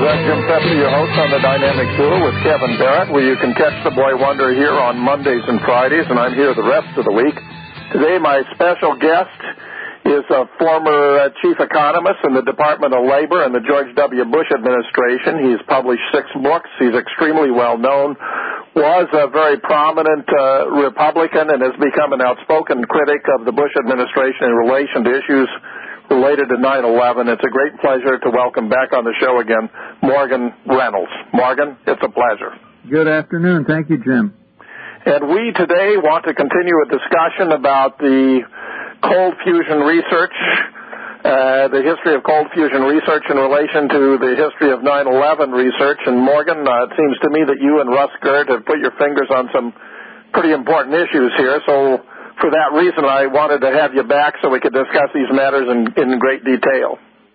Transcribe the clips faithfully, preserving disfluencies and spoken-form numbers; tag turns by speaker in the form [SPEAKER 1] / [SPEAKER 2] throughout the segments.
[SPEAKER 1] I'm Jim Pepsi, your host on the Dynamic Duo with Kevin Barrett, where you can catch the Boy Wonder here on Mondays and Fridays, and I'm here the rest of the week. Today, my special guest is a former uh, chief economist in the Department of Labor in the George W. Bush administration. He's published six books. He's extremely well known, was a very prominent uh, Republican, and has become an outspoken critic of the Bush administration in relation to issues related to nine eleven. It's a great pleasure to welcome back on the show again, Morgan Reynolds. Morgan, it's a pleasure.
[SPEAKER 2] Good afternoon. Thank you, Jim.
[SPEAKER 1] And we today want to continue a discussion about the cold fusion research, uh, the history of cold fusion research in relation to the history of nine eleven research. And Morgan, uh, it seems to me that you and Russ Girt have put your fingers on some pretty important issues here. So for that reason, I wanted to have you back so we could discuss these matters in, in great detail.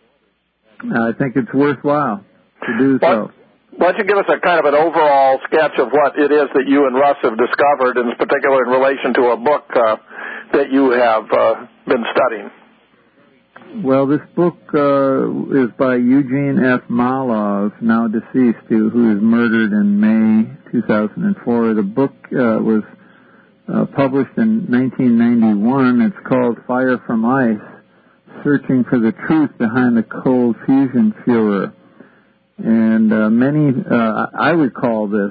[SPEAKER 2] I think it's worthwhile to do so.
[SPEAKER 1] Why don't you give us a kind of an overall sketch of what it is that you and Russ have discovered, in particular in relation to a book uh, that you have uh, been studying?
[SPEAKER 2] Well, this book uh, is by Eugene F. Malov, now deceased, who was murdered in May two thousand four. The book uh, was Uh, published in nineteen ninety-one. It's called Fire from Ice, Searching for the Truth Behind the Cold Fusion Furor. And uh, many, uh, I recall this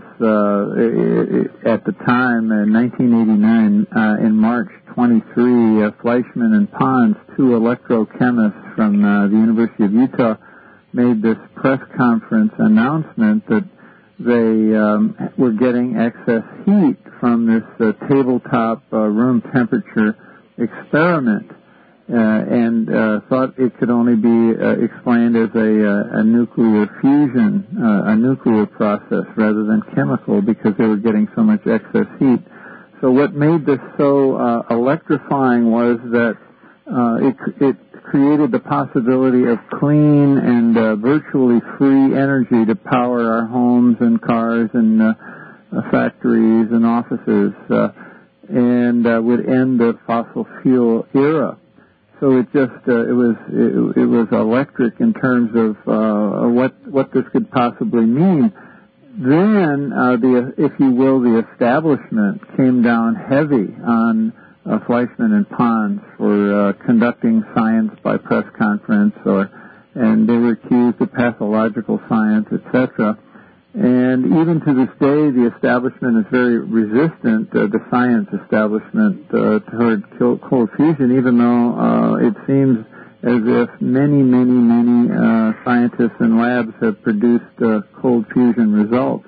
[SPEAKER 2] uh, at the time, in nineteen eighty-nine, uh, in March twenty-third, uh, Fleischman and Pons, two electrochemists from uh, the University of Utah, made this press conference announcement that they um, were getting excess heat from this uh, tabletop uh, room temperature experiment, uh, and uh, thought it could only be uh, explained as a, uh, a nuclear fusion, uh, a nuclear process rather than chemical, because they were getting so much excess heat. So what made this so uh, electrifying was that uh, it, it created the possibility of clean and uh, virtually free energy to power our homes and cars and uh, uh, factories and offices, uh, and uh, would end the fossil fuel era. So it just uh, it was it, it was electric in terms of uh, what what this could possibly mean. Then uh, the if you will the establishment came down heavy on Uh, Fleischman and Pons for uh, conducting science by press conference, or and they were accused of pathological science, et cetera. And even to this day, the establishment is very resistant, uh, the science establishment, uh, toward cold fusion, even though uh, it seems as if many, many, many uh, scientists and labs have produced uh, cold fusion results.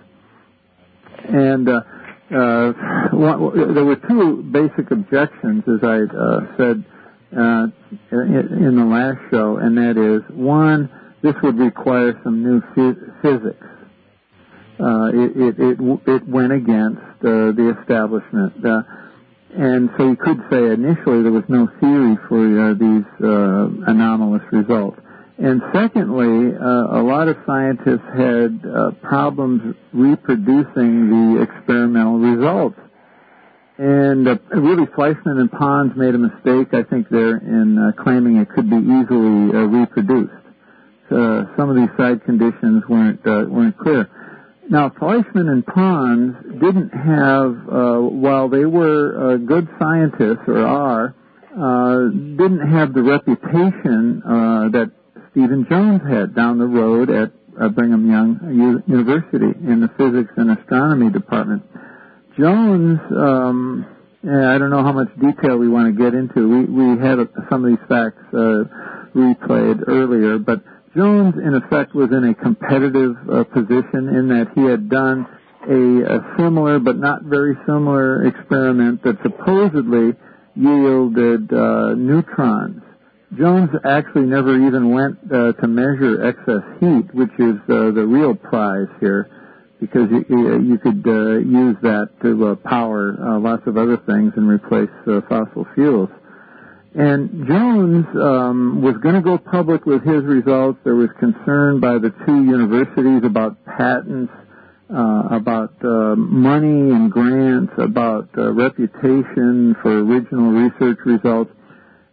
[SPEAKER 2] And uh, Uh, one, there were two basic objections, as I uh, said uh, in the last show, and that is, one, this would require some new phys- physics. Uh, it, it, it, it went against uh, the establishment. Uh, and so you could say initially there was no theory for uh, these uh, anomalous results. And secondly, uh, a lot of scientists had uh, problems reproducing the experimental results. And uh, really, Fleischman and Pons made a mistake, I think, there in uh, claiming it could be easily uh, reproduced. Uh, some of these side conditions weren't uh, weren't clear. Now, Fleischman and Pons didn't have, uh, while they were uh, good scientists, or are, uh, didn't have the reputation uh, that Stephen Jones had down the road at uh, Brigham Young U- University in the physics and astronomy department. Jones, um, I don't know how much detail we want to get into. We, we had a, some of these facts uh, replayed earlier, but Jones, in effect, was in a competitive uh, position in that he had done a, a similar but not very similar experiment that supposedly yielded uh, neutrons. Jones actually never even went uh, to measure excess heat, which is uh, the real prize here, because you, you could uh, use that to uh, power uh, lots of other things and replace uh, fossil fuels. And Jones um, was going to go public with his results. There was concern by the two universities about patents, uh, about uh, money and grants, about uh, reputation for original research results.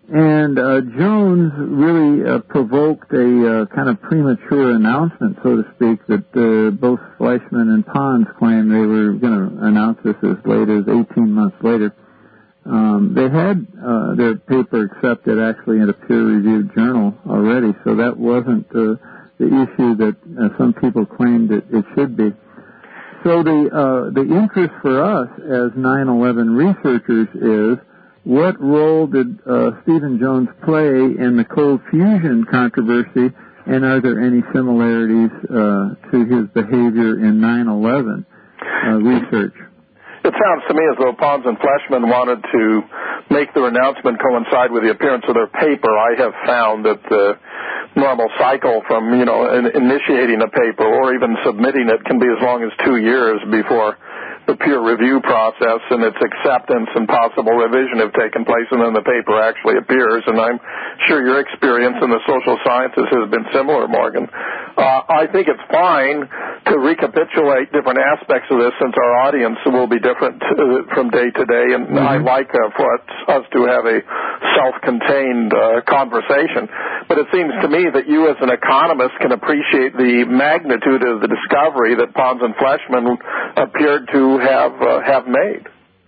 [SPEAKER 2] And uh, Jones really uh, provoked a uh, kind of premature announcement, so to speak, that uh, both Fleischmann and Pons claimed they were going to announce this as late as eighteen months later. Um, they had uh, their paper accepted actually in a peer-reviewed journal already, so that wasn't uh, the issue that uh, some people claimed it, it should be. So the uh, the interest for us as nine eleven researchers is, what role did uh, Stephen Jones play in the cold fusion controversy, and are there any similarities uh, to his behavior in nine eleven uh, research?
[SPEAKER 1] It sounds to me as though Pons and Fleischmann wanted to make their announcement coincide with the appearance of their paper. I have found that the normal cycle from, you know, in, initiating a paper or even submitting it can be as long as two years before the peer review process and its acceptance and possible revision have taken place, and then the paper actually appears. And I'm sure your experience in the social sciences has been similar, Morgan. Uh, I think it's fine to recapitulate different aspects of this, since our audience will be different uh, from day to day, and mm-hmm. I like uh, for us to have a self-contained uh, conversation. But it seems to me that you as an economist can appreciate the magnitude of the discovery that Pons and Fleischmann appeared to have uh, have made.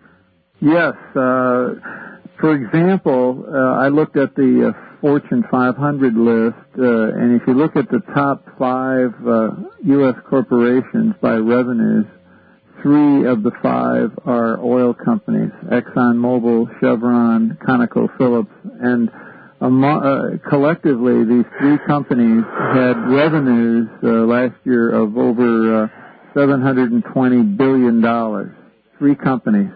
[SPEAKER 2] Yes. Uh, for example, uh, I looked at the uh, Fortune five hundred list, uh, and if you look at the top five uh, U S corporations by revenues, three of the five are oil companies: ExxonMobil, Chevron, ConocoPhillips, and um, uh, collectively these three companies had revenues uh, last year of over uh, seven hundred twenty billion dollars, three companies.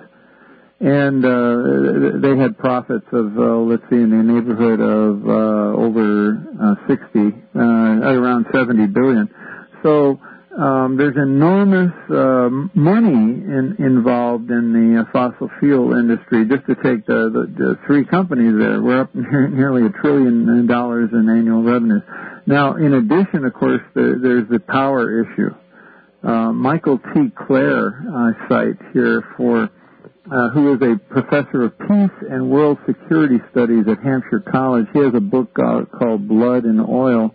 [SPEAKER 2] And uh, they had profits of, uh, let's see, in the neighborhood of uh, over uh, sixty, uh, around seventy billion. So um, there's enormous uh, money in, involved in the uh, fossil fuel industry. Just to take the, the, the three companies there, we're up nearly a trillion dollars in annual revenues. Now, in addition, of course, there, there's the power issue. Uh, Michael T. Clare, I cite here for, uh, who is a professor of peace and world security studies at Hampshire College. He has a book uh, called Blood and Oil,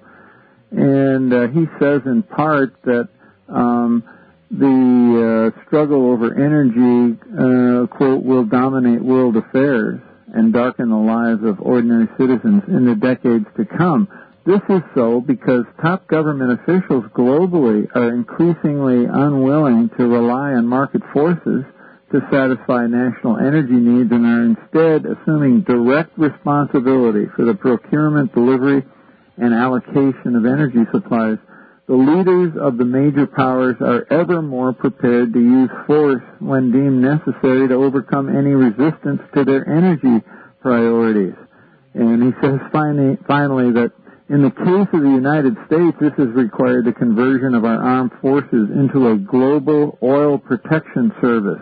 [SPEAKER 2] and uh, he says in part that um, the uh, struggle over energy, uh, quote, will dominate world affairs and darken the lives of ordinary citizens in the decades to come. This is so because top government officials globally are increasingly unwilling to rely on market forces to satisfy national energy needs and are instead assuming direct responsibility for the procurement, delivery, and allocation of energy supplies. The leaders of the major powers are ever more prepared to use force when deemed necessary to overcome any resistance to their energy priorities. And he says finally, finally that in the case of the United States, this has required the conversion of our armed forces into a global oil protection service.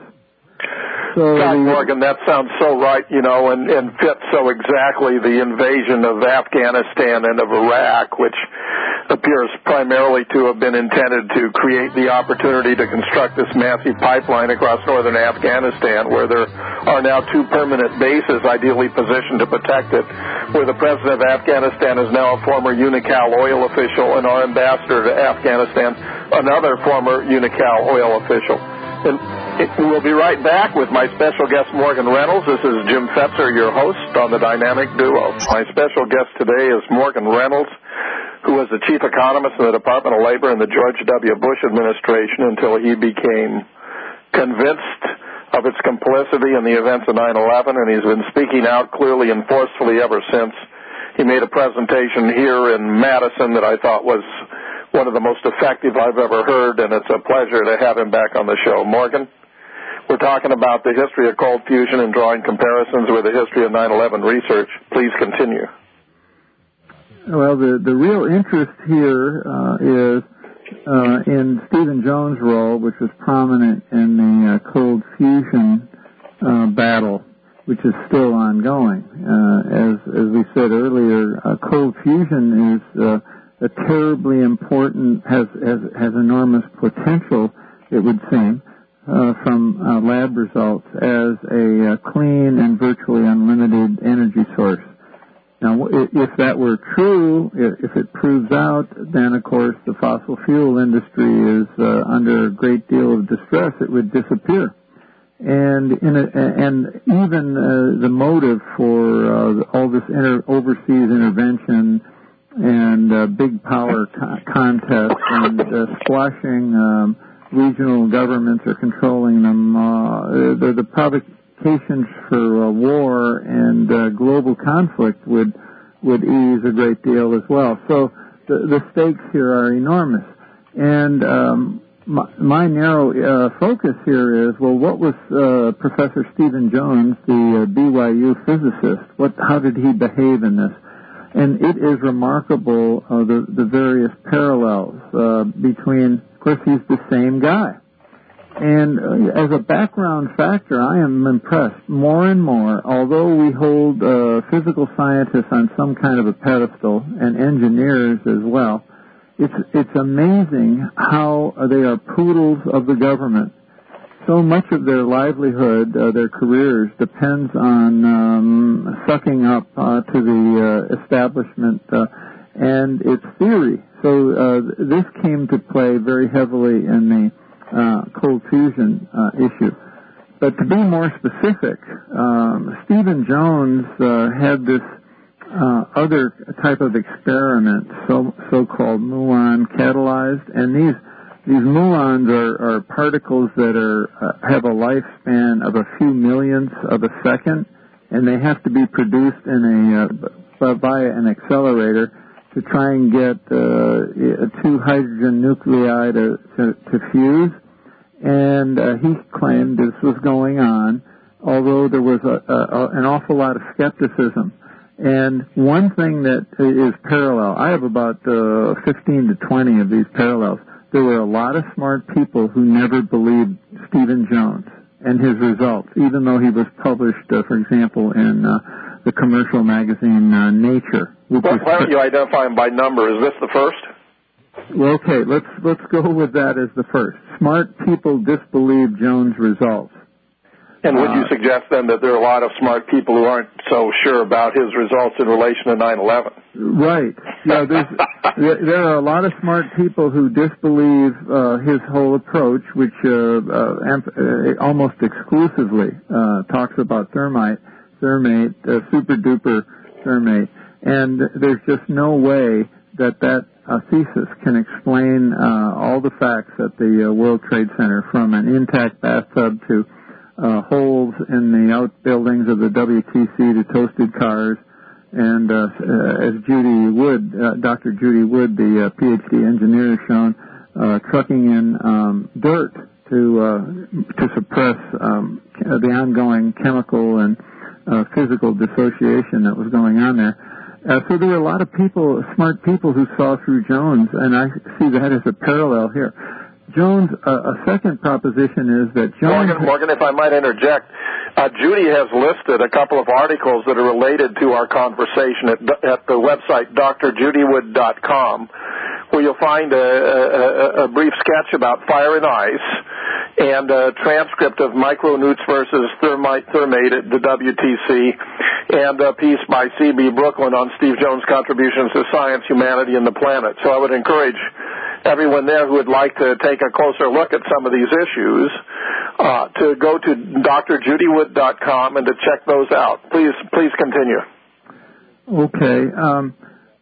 [SPEAKER 2] So
[SPEAKER 1] God, Morgan, that sounds so right, you know, and, and fits so exactly the invasion of Afghanistan and of Iraq, which appears primarily to have been intended to create the opportunity to construct this massive pipeline across northern Afghanistan, where there are now two permanent bases ideally positioned to protect it, where the president of Afghanistan is now a former Unocal oil official, and our ambassador to Afghanistan, another former Unocal oil official. And we'll be right back with my special guest, Morgan Reynolds. This is Jim Fetzer, your host on the Dynamic Duo. My special guest today is Morgan Reynolds, who was the chief economist in the Department of Labor in the George W. Bush administration until he became convinced of its complicity in the events of nine eleven, and he's been speaking out clearly and forcefully ever since. He made a presentation here in Madison that I thought was one of the most effective I've ever heard, and it's a pleasure to have him back on the show. Morgan, we're talking about the history of cold fusion and drawing comparisons with the history of nine eleven research. Please continue.
[SPEAKER 2] Well, the, the real interest here uh, is uh, in Stephen Jones' role, which was prominent in the uh, cold fusion uh, battle, which is still ongoing. Uh, as, as we said earlier, uh, cold fusion is uh, a terribly important, has, has, has enormous potential, it would seem, uh, from uh, lab results as a uh, clean and virtually unlimited energy source. Now, if that were true, if it proves out, then, of course, the fossil fuel industry is uh, under a great deal of distress. It would disappear. And in a, and even uh, the motive for uh, all this inter- overseas intervention and uh, big power co- contests and uh, squashing um, regional governments or controlling them, uh, the, the provocations for uh, war and uh, global conflict would would ease a great deal as well. So the, the stakes here are enormous. And um, my, my narrow uh, focus here is, well, what was uh, Professor Stephen Jones, the uh, B Y U physicist, what, how did he behave in this? And it is remarkable, uh, the, the various parallels uh, between, of course, he's the same guy. And uh, as a background factor, I am impressed more and more, although we hold uh, physical scientists on some kind of a pedestal and engineers as well, it's, it's amazing how they are poodles of the government. So much of their livelihood, uh, their careers, depends on um, sucking up uh, to the uh, establishment uh, and its theory. So uh, this came to play very heavily in the uh, cold fusion uh, issue. But to be more specific, um, Stephen Jones uh, had this uh, other type of experiment, so so-called muon catalyzed, and these These muons are, are particles that are uh, have a lifespan of a few millionths of a second, and they have to be produced in a uh, via an accelerator to try and get uh, two hydrogen nuclei to, to, to fuse. And uh, he claimed this was going on, although there was a, a, an awful lot of skepticism. And one thing that is parallel, I have about uh, fifteen to twenty of these parallels. There were a lot of smart people who never believed Stephen Jones and his results, even though he was published, uh, for example, in uh, the commercial magazine uh, Nature.
[SPEAKER 1] Which well, why don't you identify them by number? Is this the first?
[SPEAKER 2] Well, okay, let's let's go with that as the first. Smart people disbelieve Jones' results.
[SPEAKER 1] And would you suggest then that there are a lot of smart people who aren't so sure about his results in relation to nine eleven?
[SPEAKER 2] Right. Yeah, there's, there are a lot of smart people who disbelieve uh, his whole approach, which uh, uh, uh, almost exclusively uh, talks about thermite, thermate, uh, super-duper thermate. And there's just no way that that uh, thesis can explain uh, all the facts at the uh, World Trade Center, from an intact bathtub to Uh, holes in the outbuildings of the W T C to toasted cars, and uh, uh, as Judy Wood, uh, Doctor Judy Wood, the uh, P H D engineer, has shown, uh, trucking in um, dirt to uh, to suppress um, the ongoing chemical and uh, physical dissociation that was going on there. Uh, so there were a lot of people, smart people, who saw through Jones, and I see that as a parallel here. Jones, uh, a second proposition is that Jones...
[SPEAKER 1] Morgan, Morgan, if I might interject, uh, Judy has listed a couple of articles that are related to our conversation at, at the website D R judy wood dot com, where you'll find a, a, a brief sketch about fire and ice and a transcript of micronewts versus thermite thermate at the W T C, and a piece by C B Brooklyn on Steve Jones' contributions to science, humanity, and the planet. So I would encourage everyone there who would like to take a closer look at some of these issues uh, to go to D R judy wood dot com and to check those out. Please, please continue.
[SPEAKER 2] Okay. Um,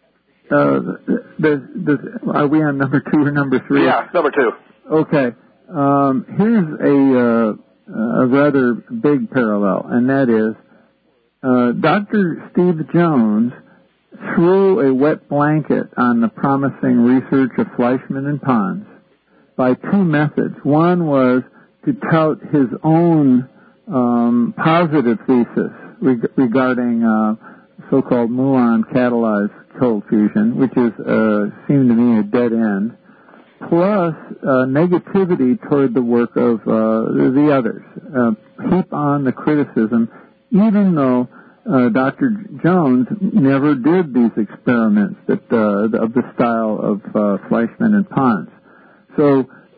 [SPEAKER 2] uh, the, the, are we on number two or number three?
[SPEAKER 1] Yeah, number two.
[SPEAKER 2] Okay. Um, here's a, uh, a rather big parallel, and that is uh, Doctor Steve Jones threw a wet blanket on the promising research of Fleischmann and Pons by two methods. One was to tout his own um, positive thesis reg- regarding uh, so-called muon catalyzed cold fusion, which is uh, seemed to me a dead end, plus uh, negativity toward the work of uh, the others. Uh, heap on the criticism, even though uh, Doctor Jones never did these experiments that uh, of the style of uh, Fleischmann and Pons. So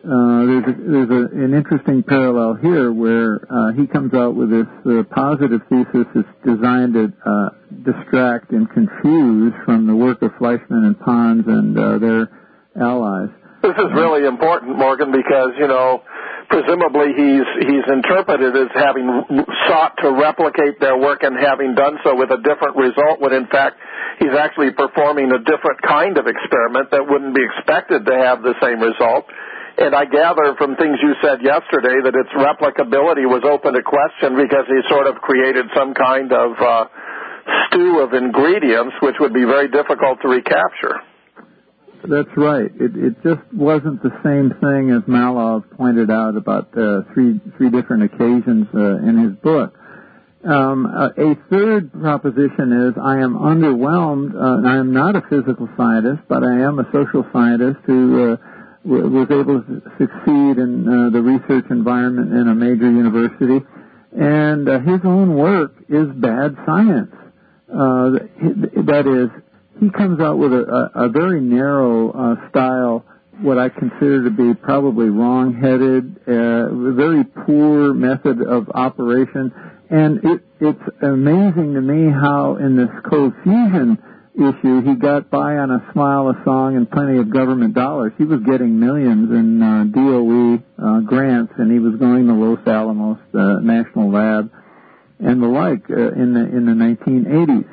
[SPEAKER 2] uh, there's, a, there's a, an interesting parallel here where uh, he comes out with this uh, positive thesis that's designed to uh, distract and confuse from the work of Fleischmann and Pons and uh, their allies.
[SPEAKER 1] This is really important, Morgan, because, you know, presumably he's he's interpreted as having sought to replicate their work and having done so with a different result, when in fact he's actually performing a different kind of experiment that wouldn't be expected to have the same result. And I gather from things you said yesterday that its replicability was open to question because he sort of created some kind of uh, stew of ingredients which would be very difficult to recapture.
[SPEAKER 2] That's right. It, it just wasn't the same thing as Malov pointed out about uh, three three different occasions uh, in his book. Um, a, a third proposition is I am underwhelmed. Uh, I am not a physical scientist, but I am a social scientist who uh, w- was able to succeed in uh, the research environment in a major university. And uh, his own work is bad science. Uh, that is, he comes out with a, a, a very narrow uh, style, what I consider to be probably wrong-headed, uh, very poor method of operation. And it, it's amazing to me how in this cold fusion issue he got by on a smile, a song, and plenty of government dollars. He was getting millions in uh, D O E uh, grants, and he was going to Los Alamos uh, National Lab and the like uh, in the in the nineteen eighties.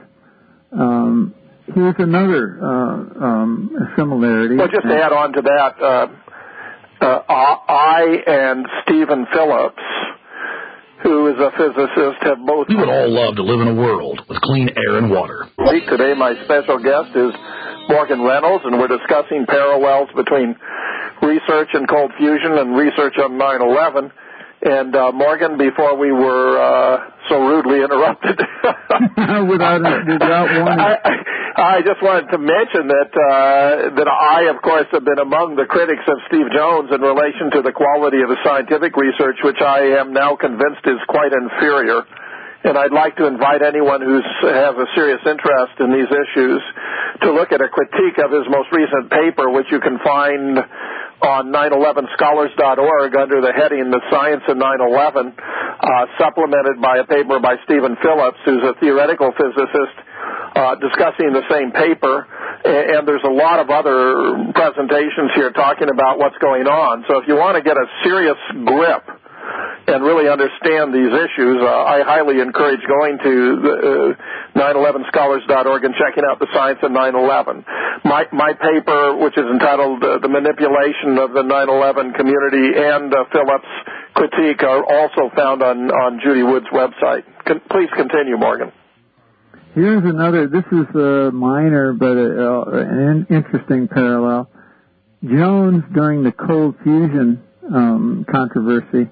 [SPEAKER 2] Um, Here's another uh, um, similarity.
[SPEAKER 1] Well, just to add on to that, uh, uh, I and Stephen Phillips, who is a physicist, have both...
[SPEAKER 3] We would all love to live in a world with clean air and water.
[SPEAKER 1] Today my special guest is Morgan Reynolds, and we're discussing parallels between research in cold fusion and research on nine eleven. And, uh, Morgan, before we were uh, so rudely interrupted...
[SPEAKER 2] without, without warning.
[SPEAKER 1] I, I just wanted to mention that uh, that I, of course, have been among the critics of Steve Jones in relation to the quality of the scientific research, which I am now convinced is quite inferior. And I'd like to invite anyone who has a serious interest in these issues to look at a critique of his most recent paper, which you can find on nine eleven scholars dot org under the heading The Science of nine eleven, uh, supplemented by a paper by Stephen Phillips, who's a theoretical physicist, uh, discussing the same paper. And there's a lot of other presentations here talking about what's going on. So if you want to get a serious grip and really understand these issues, uh, I highly encourage going to the, uh, nine eleven scholars dot org and checking out The Science of nine eleven. My, my paper, which is entitled uh, The Manipulation of the nine eleven Community, and uh, Phillips' critique are also found on, on Judy Wood's website. Con- please continue, Morgan.
[SPEAKER 2] Here's another, this is a minor but a, uh, an interesting parallel. Jones, during the cold fusion um, controversy,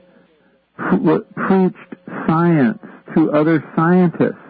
[SPEAKER 2] preached science to other scientists.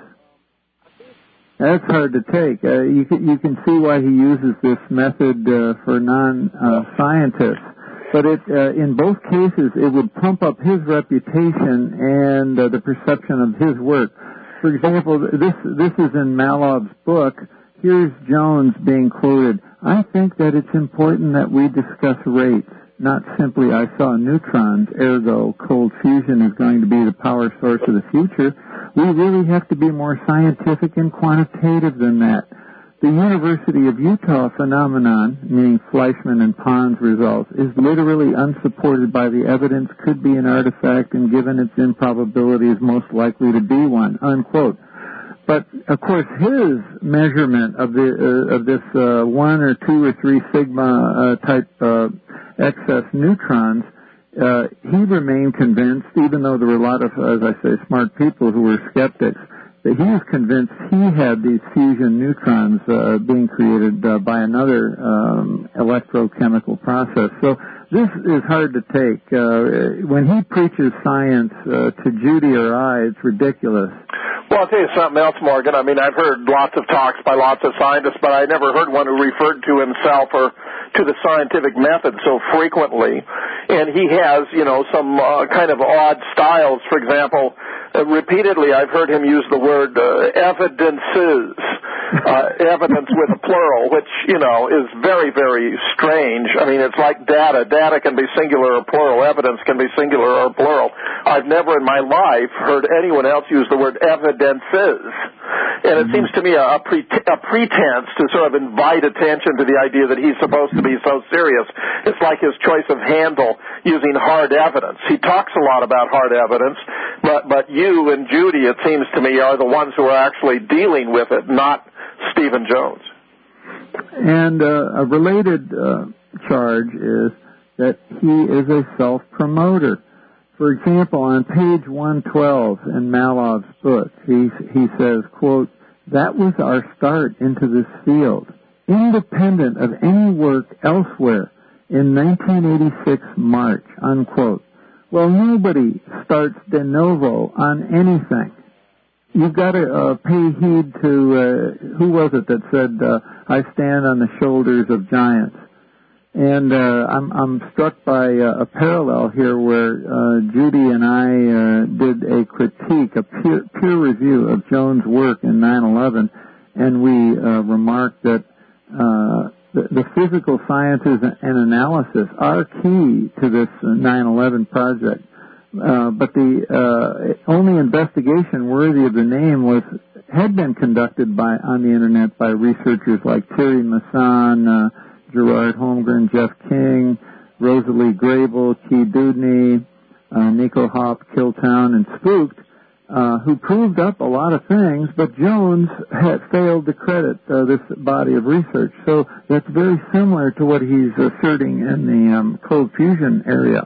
[SPEAKER 2] That's hard to take. Uh, you, can, you can see why he uses this method uh, for non-scientists. Uh, but it, uh, in both cases, it would pump up his reputation and uh, the perception of his work. For example, this this is in Malov's book. Here's Jones being quoted. I think that it's important that we discuss rates, not simply I saw neutrons, ergo cold fusion is going to be the power source of the future. We really have to be more scientific and quantitative than that. The University of Utah phenomenon, meaning Fleischmann and Pons results, is literally unsupported by the evidence, could be an artifact, and given its improbability is most likely to be one, unquote. But, of course, his measurement of the uh, of this uh, one or two or three sigma uh, type uh, excess neutrons, uh, he remained convinced, even though there were a lot of, as I say, smart people who were skeptics, that he was convinced he had these fusion neutrons uh, being created uh, by another um, electrochemical process. So this is hard to take. Uh, when he preaches science uh, to Judy or I, it's ridiculous.
[SPEAKER 1] Well, I'll tell you something else, Morgan. I mean, I've heard lots of talks by lots of scientists, but I never heard one who referred to himself or to the scientific method so frequently. And he has, you know, some uh, kind of odd styles. For example, uh, repeatedly I've heard him use the word uh, evidences. uh, evidence with a plural, which, you know, is very, very strange. I mean, it's like data. Data can be singular or plural. Evidence can be singular or plural. I've never in my life heard anyone else use the word evidences. And it mm-hmm. seems to me a, a, pre- a pretense to sort of invite attention to the idea that he's supposed to be so serious. It's like his choice of handle using hard evidence. He talks a lot about hard evidence, but, but you and Judy, it seems to me, are the ones who are actually dealing with it, not Stephen Jones.
[SPEAKER 2] And uh, a related uh, charge is that he is a self-promoter. For example, on page one twelve in Malov's book, he, he says, quote, "That was our start into this field, independent of any work elsewhere in nineteen eighty-six March," unquote. Well, nobody starts de novo on anything. You've got to uh, pay heed to, uh, who was it that said, uh, "I stand on the shoulders of giants." And uh, I'm, I'm struck by uh, a parallel here where uh, Judy and I uh, did a critique, a peer, peer review of Jones' work in nine eleven, and we uh, remarked that uh, the, the physical sciences and analysis are key to this nine eleven project. Uh, but the uh, only investigation worthy of the name was had been conducted by on the internet by researchers like Thierry Masson, uh, Gerard Holmgren, Jeff King, Rosalie Grable, Key Dudney, uh, Nico Hopp, Killtown, and Spooked, uh, who proved up a lot of things, but Jones had failed to credit uh, this body of research. So that's very similar to what he's asserting in the um, cold fusion area.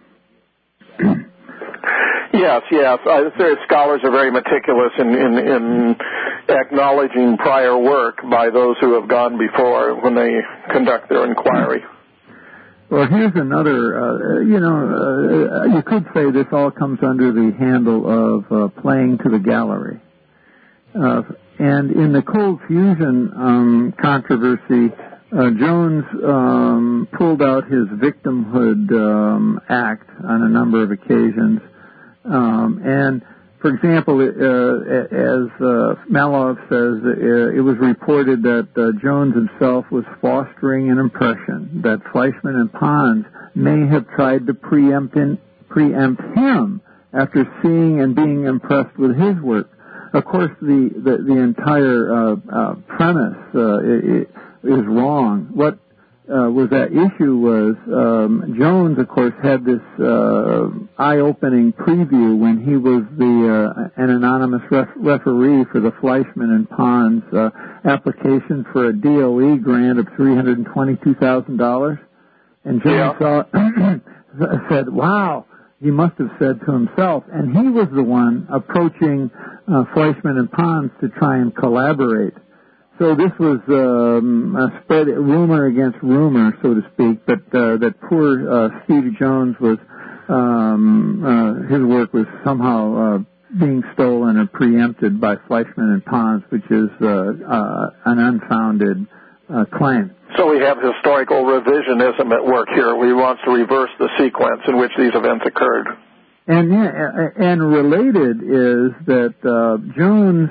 [SPEAKER 1] Yes, yes. Uh, scholars are very meticulous in, in, in acknowledging prior work by those who have gone before when they conduct their inquiry.
[SPEAKER 2] Well, here's another, uh, you know, uh, you could say this all comes under the handle of uh, playing to the gallery. Uh, and in the cold fusion um, controversy, uh, Jones um, pulled out his victimhood um, act on a number of occasions. Um, and, for example, uh, as uh, Malov says, uh, it was reported that uh, Jones himself was fostering an impression that Fleischman and Pons may have tried to preempt, in, preempt him after seeing and being impressed with his work. Of course, the, the, the entire uh, uh, premise uh, is wrong. What Uh, was that issue was um, Jones, of course, had this uh, eye-opening preview when he was the uh, an anonymous ref- referee for the Fleischman and Pons uh, application for a D O E grant of three hundred twenty-two thousand dollars, and Jones yeah. saw, said, "Wow." He must have said to himself, and he was the one approaching uh, Fleischman and Pons to try and collaborate. So this was um, a spread rumor against rumor, so to speak, but uh, that poor uh, Steve Jones was, um, uh, his work was somehow uh, being stolen or preempted by Fleischman and Pons, which is uh, uh, an unfounded uh, claim.
[SPEAKER 1] So we have historical revisionism at work here. We want to reverse the sequence in which these events occurred.
[SPEAKER 2] And yeah, and related is that uh, Jones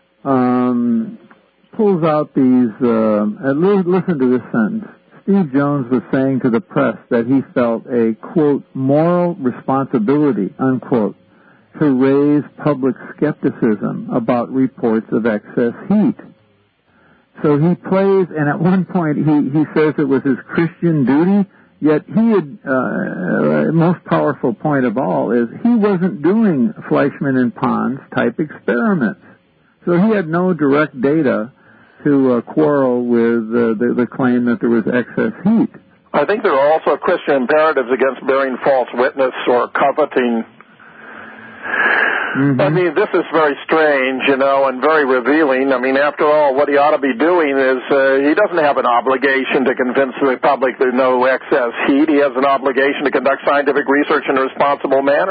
[SPEAKER 2] um, pulls out these, uh, listen to this sentence. Steve Jones was saying to the press that he felt a, quote, moral responsibility, unquote, to raise public skepticism about reports of excess heat. So he plays, and at one point he, he says it was his Christian duty, yet he had, uh, most powerful point of all is he wasn't doing Fleischman and Pons type experiments. So he had no direct data to uh, quarrel with uh, the, the claim that there was excess heat.
[SPEAKER 1] I think there are also Christian imperatives against bearing false witness or coveting. Mm-hmm. I mean, this is very strange, you know, and very revealing. I mean, after all, what he ought to be doing is uh, he doesn't have an obligation to convince the public there's no excess heat. He has an obligation to conduct scientific research in a responsible manner.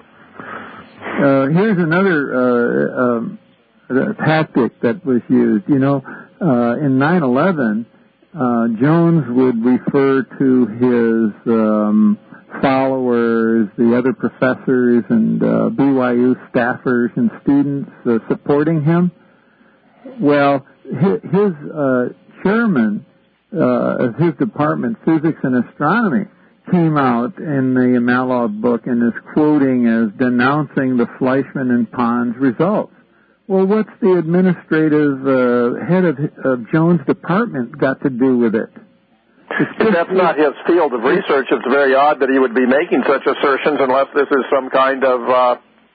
[SPEAKER 2] Uh, here's another uh, um, tactic that was used. You know, uh, in nine eleven, uh, Jones would refer to his um, followers, the other professors and uh, B Y U staffers and students uh, supporting him. Well, his, his uh, chairman uh, of his department, Physics and Astronomy, came out in the Malov book and is quoting as denouncing the Fleischmann and Pons results. Well, what's the administrative uh, head of, of Jones' department got to do with it?
[SPEAKER 1] If that's not his field of research, it's very odd that he would be making such assertions unless this is some kind of, uh,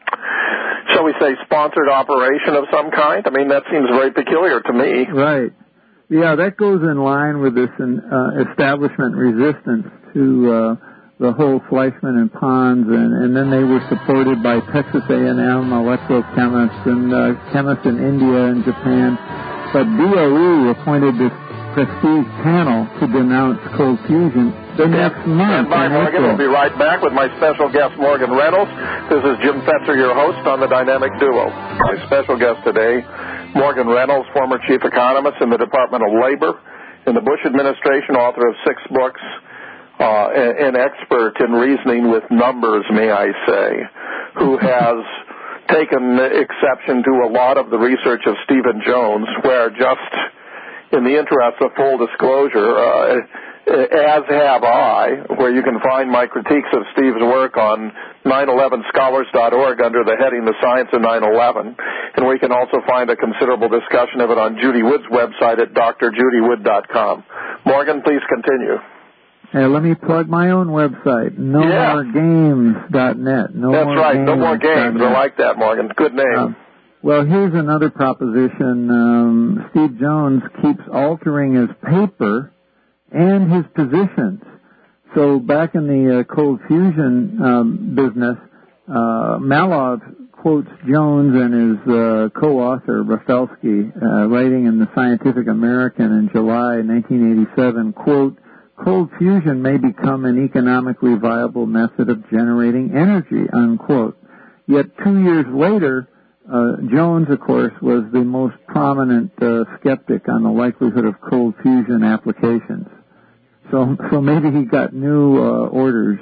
[SPEAKER 1] shall we say, sponsored operation of some kind. I mean, that seems very peculiar to me.
[SPEAKER 2] Right. Yeah, that goes in line with this uh, establishment resistance to uh, the whole Fleischmann and Pons, and, and then they were supported by Texas A and M electrochemists and uh, chemists in India and Japan. But D O E appointed this prestige panel to denounce cold fusion the next month.
[SPEAKER 1] And by Morgan, we'll be right back with my special guest, Morgan Reynolds. This is Jim Fetzer, your host on the Dynamic Duo. My special guest today, Morgan Reynolds, former chief economist in the Department of Labor in the Bush administration, author of six books, uh, an expert in reasoning with numbers, may I say, who has taken exception to a lot of the research of Stephen Jones, where just in the interest of full disclosure, uh, as have I, where you can find my critiques of Steve's work on nine eleven scholars dot org under the heading The Science of nine eleven, and we can also find a considerable discussion of it on Judy Wood's website at d r judy wood dot com. Morgan, please continue.
[SPEAKER 2] Hey, let me plug my own website, no more games dot net. No
[SPEAKER 1] That's
[SPEAKER 2] more
[SPEAKER 1] right,
[SPEAKER 2] games
[SPEAKER 1] No More Games. I like that, Morgan. Good name.
[SPEAKER 2] Um, Well, here's another proposition. Um, Steve Jones keeps altering his paper and his positions. So back in the uh, cold fusion um, business, uh, Malov quotes Jones and his uh, co-author, Rafelsky, uh, writing in the Scientific American in July nineteen eighty-seven, quote, cold fusion may become an economically viable method of generating energy, unquote. Yet two years later, Uh, Jones, of course, was the most prominent uh, skeptic on the likelihood of cold fusion applications. So, so maybe he got new uh, orders,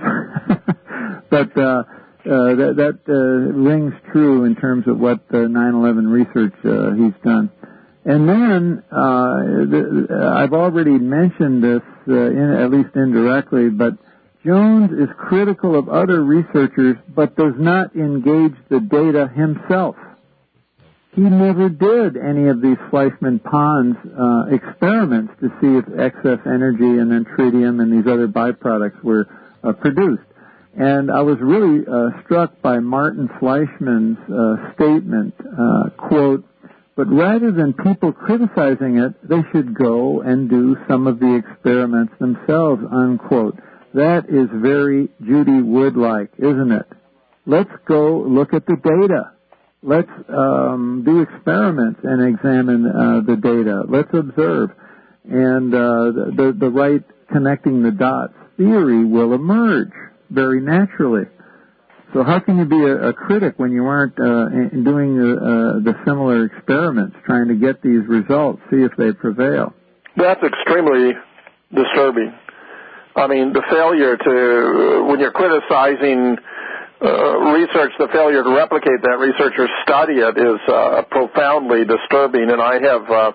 [SPEAKER 2] but uh, uh, that, that uh, rings true in terms of what the nine eleven research uh, he's done. And then uh, the, I've already mentioned this, uh, in, at least indirectly, but Jones is critical of other researchers, but does not engage the data himself. He never did any of these Fleischmann-Pons uh, experiments to see if excess energy and then tritium and these other byproducts were uh, produced. And I was really uh, struck by Martin Fleischmann's uh, statement, uh, quote, but rather than people criticizing it, they should go and do some of the experiments themselves, unquote. That is very Judy Wood-like, isn't it? Let's go look at the data. Let's um, do experiments and examine uh, the data. Let's observe. And uh, the, the right connecting the dots theory will emerge very naturally. So how can you be a, a critic when you aren't uh, doing uh, the similar experiments, trying to get these results, see if they prevail?
[SPEAKER 1] That's extremely disturbing. I mean, the failure to, when you're criticizing uh, research, the failure to replicate that research or study it is uh, profoundly disturbing. And I have, uh,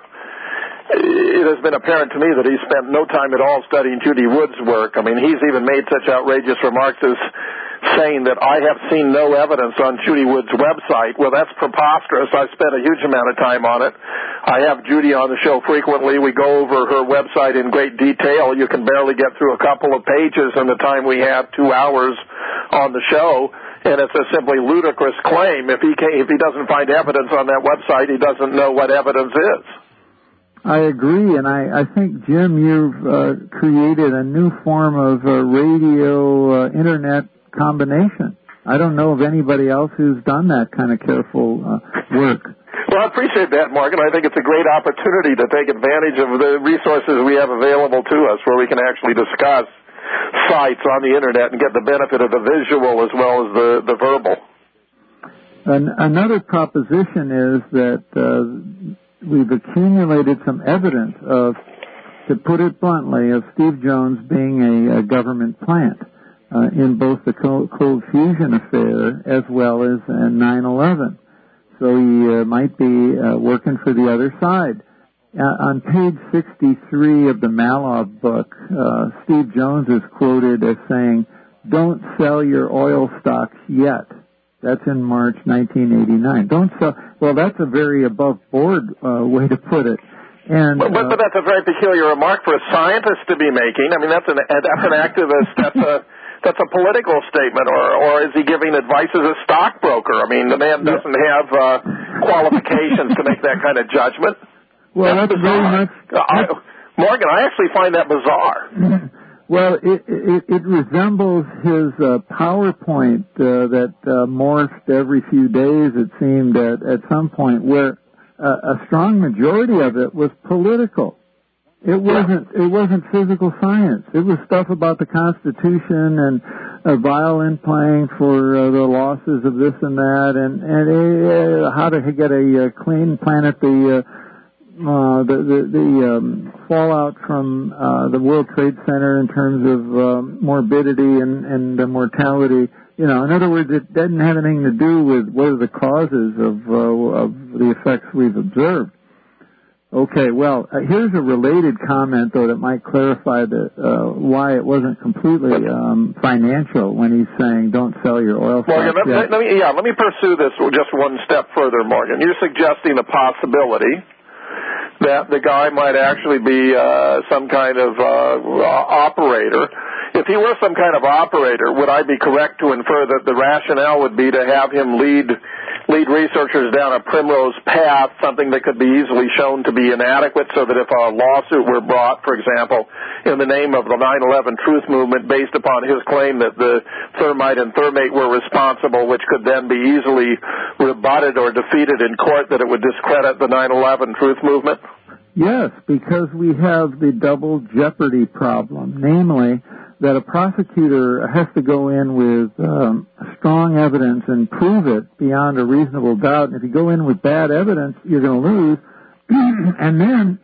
[SPEAKER 1] it has been apparent to me that he spent no time at all studying Judy Wood's work. I mean, he's even made such outrageous remarks as saying that I have seen no evidence on Judy Wood's website. Well, that's preposterous. I spent a huge amount of time on it. I have Judy on the show frequently. We go over her website in great detail. You can barely get through a couple of pages in the time we have, two hours on the show. And it's a simply ludicrous claim. If he can't, if he doesn't find evidence on that website, he doesn't know what evidence is.
[SPEAKER 2] I agree, and I, I think, Jim, you've uh, created a new form of uh, radio, uh, internet combination. I don't know of anybody else who's done that kind of careful uh, work.
[SPEAKER 1] Well, I appreciate that, Morgan. I think it's a great opportunity to take advantage of the resources we have available to us where we can actually discuss sites on the internet and get the benefit of the visual as well as the, the verbal.
[SPEAKER 2] An, another proposition is that uh, we've accumulated some evidence of, to put it bluntly, of Steve Jones being a, a government plant uh, in both the cold, cold fusion affair as well as uh, nine eleven. So he uh, might be uh, working for the other side. Uh, on page sixty-three of the Malov book, uh, Steve Jones is quoted as saying, "Don't sell your oil stocks yet." That's in March nineteen eighty-nine. Don't sell. Well, that's a very above-board uh, way to put it. And
[SPEAKER 1] but, but,
[SPEAKER 2] uh,
[SPEAKER 1] but that's a very peculiar remark for a scientist to be making. I mean, that's an that's an activist. That's a that's a political statement, or or is he giving advice as a stockbroker? I mean, the man doesn't have uh, qualifications to make that kind of judgment.
[SPEAKER 2] Well, that's, that's very much.
[SPEAKER 1] I, Morgan, I actually find that bizarre.
[SPEAKER 2] Well, it, it, it resembles his uh, PowerPoint uh, that uh, morphed every few days, it seemed, at, at some point, where uh, a strong majority of it was political. It wasn't. It wasn't physical science. It was stuff about the Constitution and uh, violin playing for uh, the losses of this and that, and and uh, how to get a uh, clean planet. The uh, Uh, the the, the um, fallout from uh, the World Trade Center in terms of uh, morbidity and, and uh, mortality. You know, in other words, it doesn't have anything to do with what are the causes of uh, of the effects we've observed. Okay, well, uh, here's a related comment, though, that might clarify the, uh, why it wasn't completely um, financial when he's saying don't sell your oil stocks.
[SPEAKER 1] Morgan, let, let me, yeah, let me pursue this just one step further, Morgan. You're suggesting a possibility that the guy might actually be uh, some kind of uh, operator. If he were some kind of operator, would I be correct to infer that the rationale would be to have him lead lead researchers down a primrose path, something that could be easily shown to be inadequate, so that if a lawsuit were brought, for example, in the name of the nine eleven Truth Movement based upon his claim that the thermite and thermate were responsible, which could then be easily rebutted or defeated in court, that it would discredit the nine eleven Truth Movement?
[SPEAKER 2] Yes, because we have the double jeopardy problem, namely that a prosecutor has to go in with um, strong evidence and prove it beyond a reasonable doubt. And if you go in with bad evidence, you're going to lose. and then,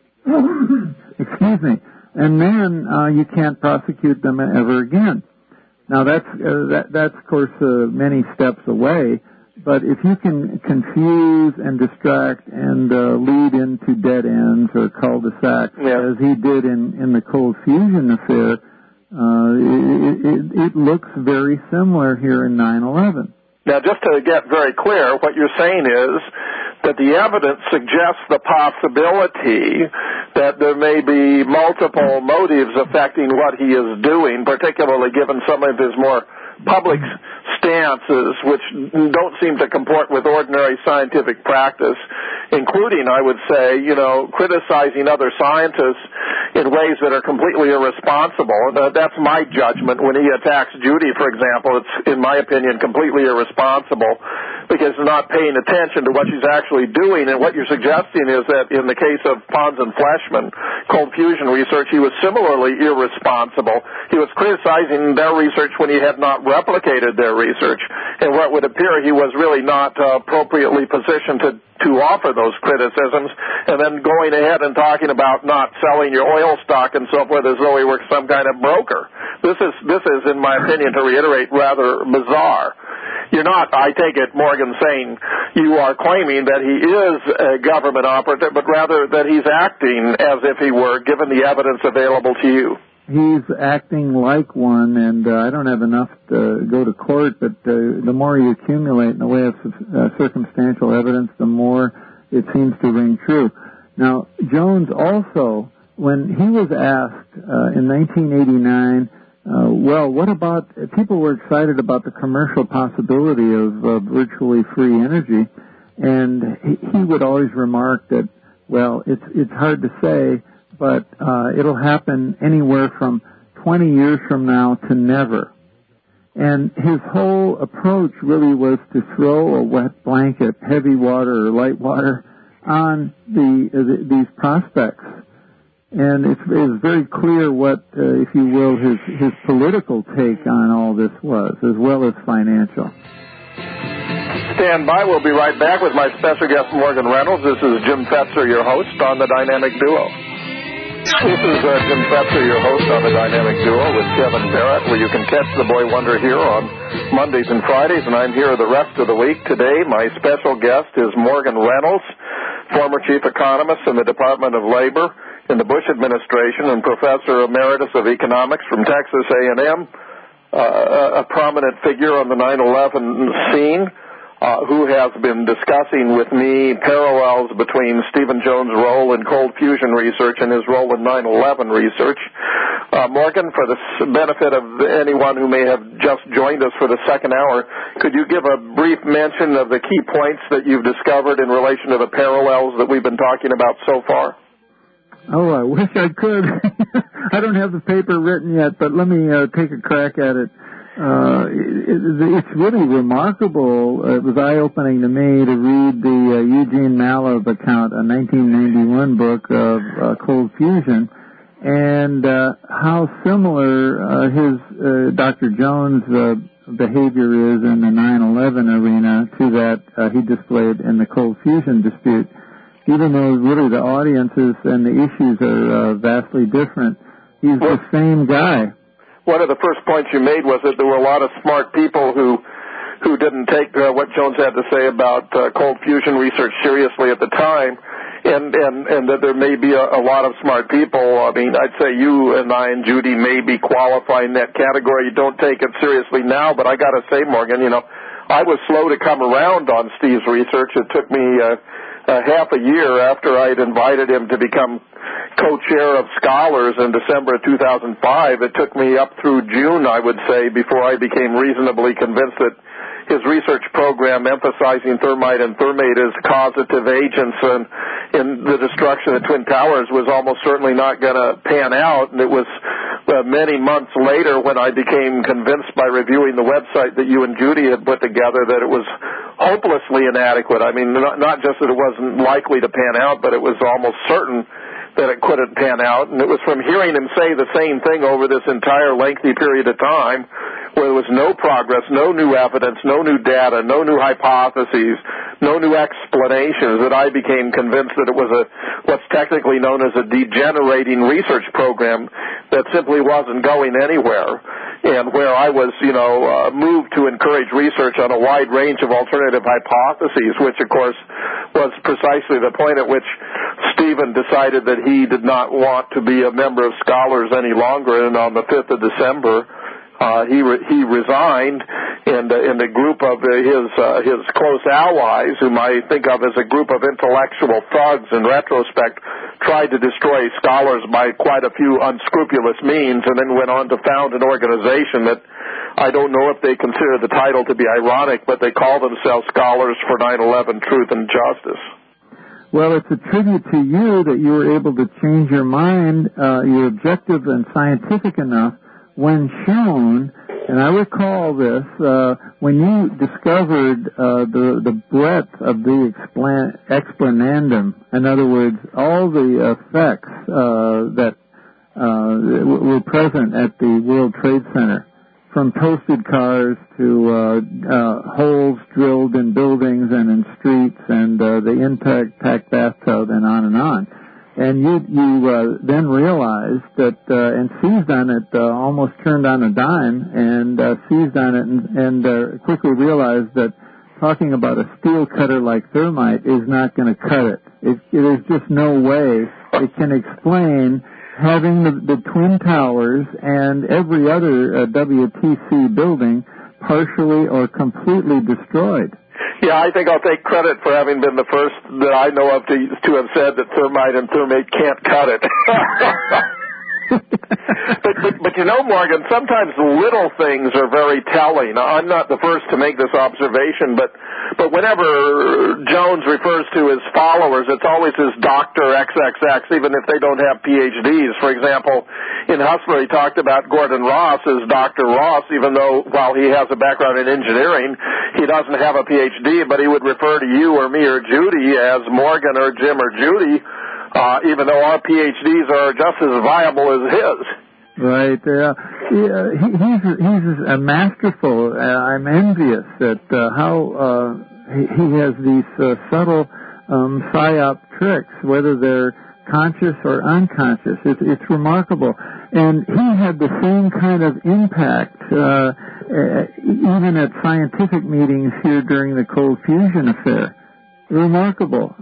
[SPEAKER 2] excuse me, and then uh, you can't prosecute them ever again. Now that's uh, that, that's of course uh, many steps away. But if you can confuse and distract and uh, lead into dead ends or cul-de-sacs, yeah. as he did in, in the cold fusion affair, uh, it, it, it looks very similar here in nine eleven.
[SPEAKER 1] Now, just to get very clear, what you're saying is that the evidence suggests the possibility that there may be multiple motives affecting what he is doing, particularly given some of his more public stances, which don't seem to comport with ordinary scientific practice, including, I would say, you know, criticizing other scientists in ways that are completely irresponsible. That's my judgment. When he attacks Judy, for example, it's, in my opinion, completely irresponsible because he's not paying attention to what she's actually doing. And what you're suggesting is that in the case of Pons and Fleshman, cold fusion research, he was similarly irresponsible. He was criticizing their research when he had not replicated their research. And what would appear he was really not uh, appropriately positioned to to offer those criticisms, and then going ahead and talking about not selling your oil stock and so forth as though he were some kind of broker. This is, this is, in my opinion, to reiterate, rather bizarre. You're not, I take it, Morgan, saying you are claiming that he is a government operative, but rather that he's acting as if he were, given the evidence available to you.
[SPEAKER 2] He's acting like one, and uh, I don't have enough to go to court, but uh, the more you accumulate in the way of uh, circumstantial evidence, the more it seems to ring true. Now, Jones also, when he was asked uh, in nineteen eighty-nine, uh, well, what about, people were excited about the commercial possibility of uh, virtually free energy, and he, he would always remark that, well, it's it's hard to say, but uh, it'll happen anywhere from twenty years from now to never. And his whole approach really was to throw a wet blanket, heavy water or light water, on the, uh, the these prospects. And it's, it's very clear what, uh, if you will, his, his political take on all this was, as well as financial.
[SPEAKER 1] Stand by. We'll be right back with my special guest, Morgan Reynolds. This is Jim Fetzer, your host on The Dynamic Duo. This is uh, Jim Fetzer, your host on The Dynamic Duo with Kevin Barrett, where you can catch the Boy Wonder here on Mondays and Fridays, and I'm here the rest of the week. Today, my special guest is Morgan Reynolds, former chief economist in the Department of Labor in the Bush administration and professor emeritus of economics from Texas A and M, uh, a prominent figure on the nine eleven scene. Uh, who has been discussing with me parallels between Stephen Jones' role in cold fusion research and his role in nine eleven research. Uh, Morgan, for the benefit of anyone who may have just joined us for the second hour, could you give a brief mention of the key points that you've discovered in relation to the parallels that we've been talking about so far?
[SPEAKER 2] Oh, I wish I could. I don't have the paper written yet, but let me uh, take a crack at it. Uh, it, it's really remarkable. It was eye-opening to me to read the uh, Eugene Mallove account, a nineteen ninety-one book of uh, cold fusion, and uh, how similar uh, his uh, Doctor Jones' uh, behavior is in the nine eleven arena to that uh, he displayed in the cold fusion dispute. Even though really the audiences and the issues are uh, vastly different, he's the same guy.
[SPEAKER 1] One of the first points you made was that there were a lot of smart people who who didn't take uh, what Jones had to say about uh, cold fusion research seriously at the time, and, and, and that there may be a, a lot of smart people. I mean, I'd say you and I and Judy may be qualifying that category. You don't take it seriously now, but I got to say, Morgan, you know, I was slow to come around on Steve's research. It took me uh, uh, half a year after I'd invited him to become co-chair of Scholars in December of two thousand five. It took me up through June, I would say, before I became reasonably convinced that his research program emphasizing thermite and thermate as causative agents in, in the destruction of Twin Towers was almost certainly not going to pan out. And it was uh, many months later when I became convinced by reviewing the website that you and Judy had put together that it was hopelessly inadequate. I mean, not, not just that it wasn't likely to pan out, but it was almost certain that it couldn't pan out. And it was from hearing him say the same thing over this entire lengthy period of time where there was no progress, no new evidence, no new data, no new hypotheses, no new explanations that I became convinced that it was a what's technically known as a degenerating research program that simply wasn't going anywhere, and where I was, you know, uh, moved to encourage research on a wide range of alternative hypotheses, which, of course, was precisely the point at which Stephen decided that he did not want to be a member of Scholars any longer, and on the fifth of December, uh, he re- he resigned, and, uh, and a group of uh, his uh, his close allies, whom I think of as a group of intellectual thugs in retrospect, tried to destroy Scholars by quite a few unscrupulous means, and then went on to found an organization that I don't know if they consider the title to be ironic, but they call themselves Scholars for nine eleven Truth and Justice.
[SPEAKER 2] Well, it's a tribute to you that you were able to change your mind. Uh, you're objective and scientific enough when shown, and I recall this, uh, when you discovered uh, the, the breadth of the explan- explanandum, in other words, all the effects uh, that uh, were present at the World Trade Center, from toasted cars to uh, uh, holes drilled in buildings and in streets and uh, the impact bathtub and on and on. And you you uh, then realized that uh, and seized on it, uh, almost turned on a dime and uh, seized on it and, and uh, quickly realized that talking about a steel cutter like thermite is not going to cut it. it. There's just no way it can explain having the, the Twin Towers and every other uh, W T C building partially or completely destroyed.
[SPEAKER 1] Yeah, I think I'll take credit for having been the first that I know of to, to have said that thermite and thermate can't cut it. but, but, but you know, Morgan, sometimes little things are very telling. Now, I'm not the first to make this observation, but but whenever Jones refers to his followers, it's always his Doctor X X X, even if they don't have P H Ds. For example, in Hustler, he talked about Gordon Ross as Doctor Ross, even though while he has a background in engineering, he doesn't have a P H D, but he would refer to you or me or Judy as Morgan or Jim or Judy, uh, even though our P H Ds are just as viable as his.
[SPEAKER 2] Right. Uh, he, uh, he, he's he's a masterful. Uh, I'm envious at uh, how uh, he, he has these uh, subtle um, psyop tricks, whether they're conscious or unconscious. It's, it's remarkable. And he had the same kind of impact, uh, even at scientific meetings here during the cold fusion affair. Remarkable.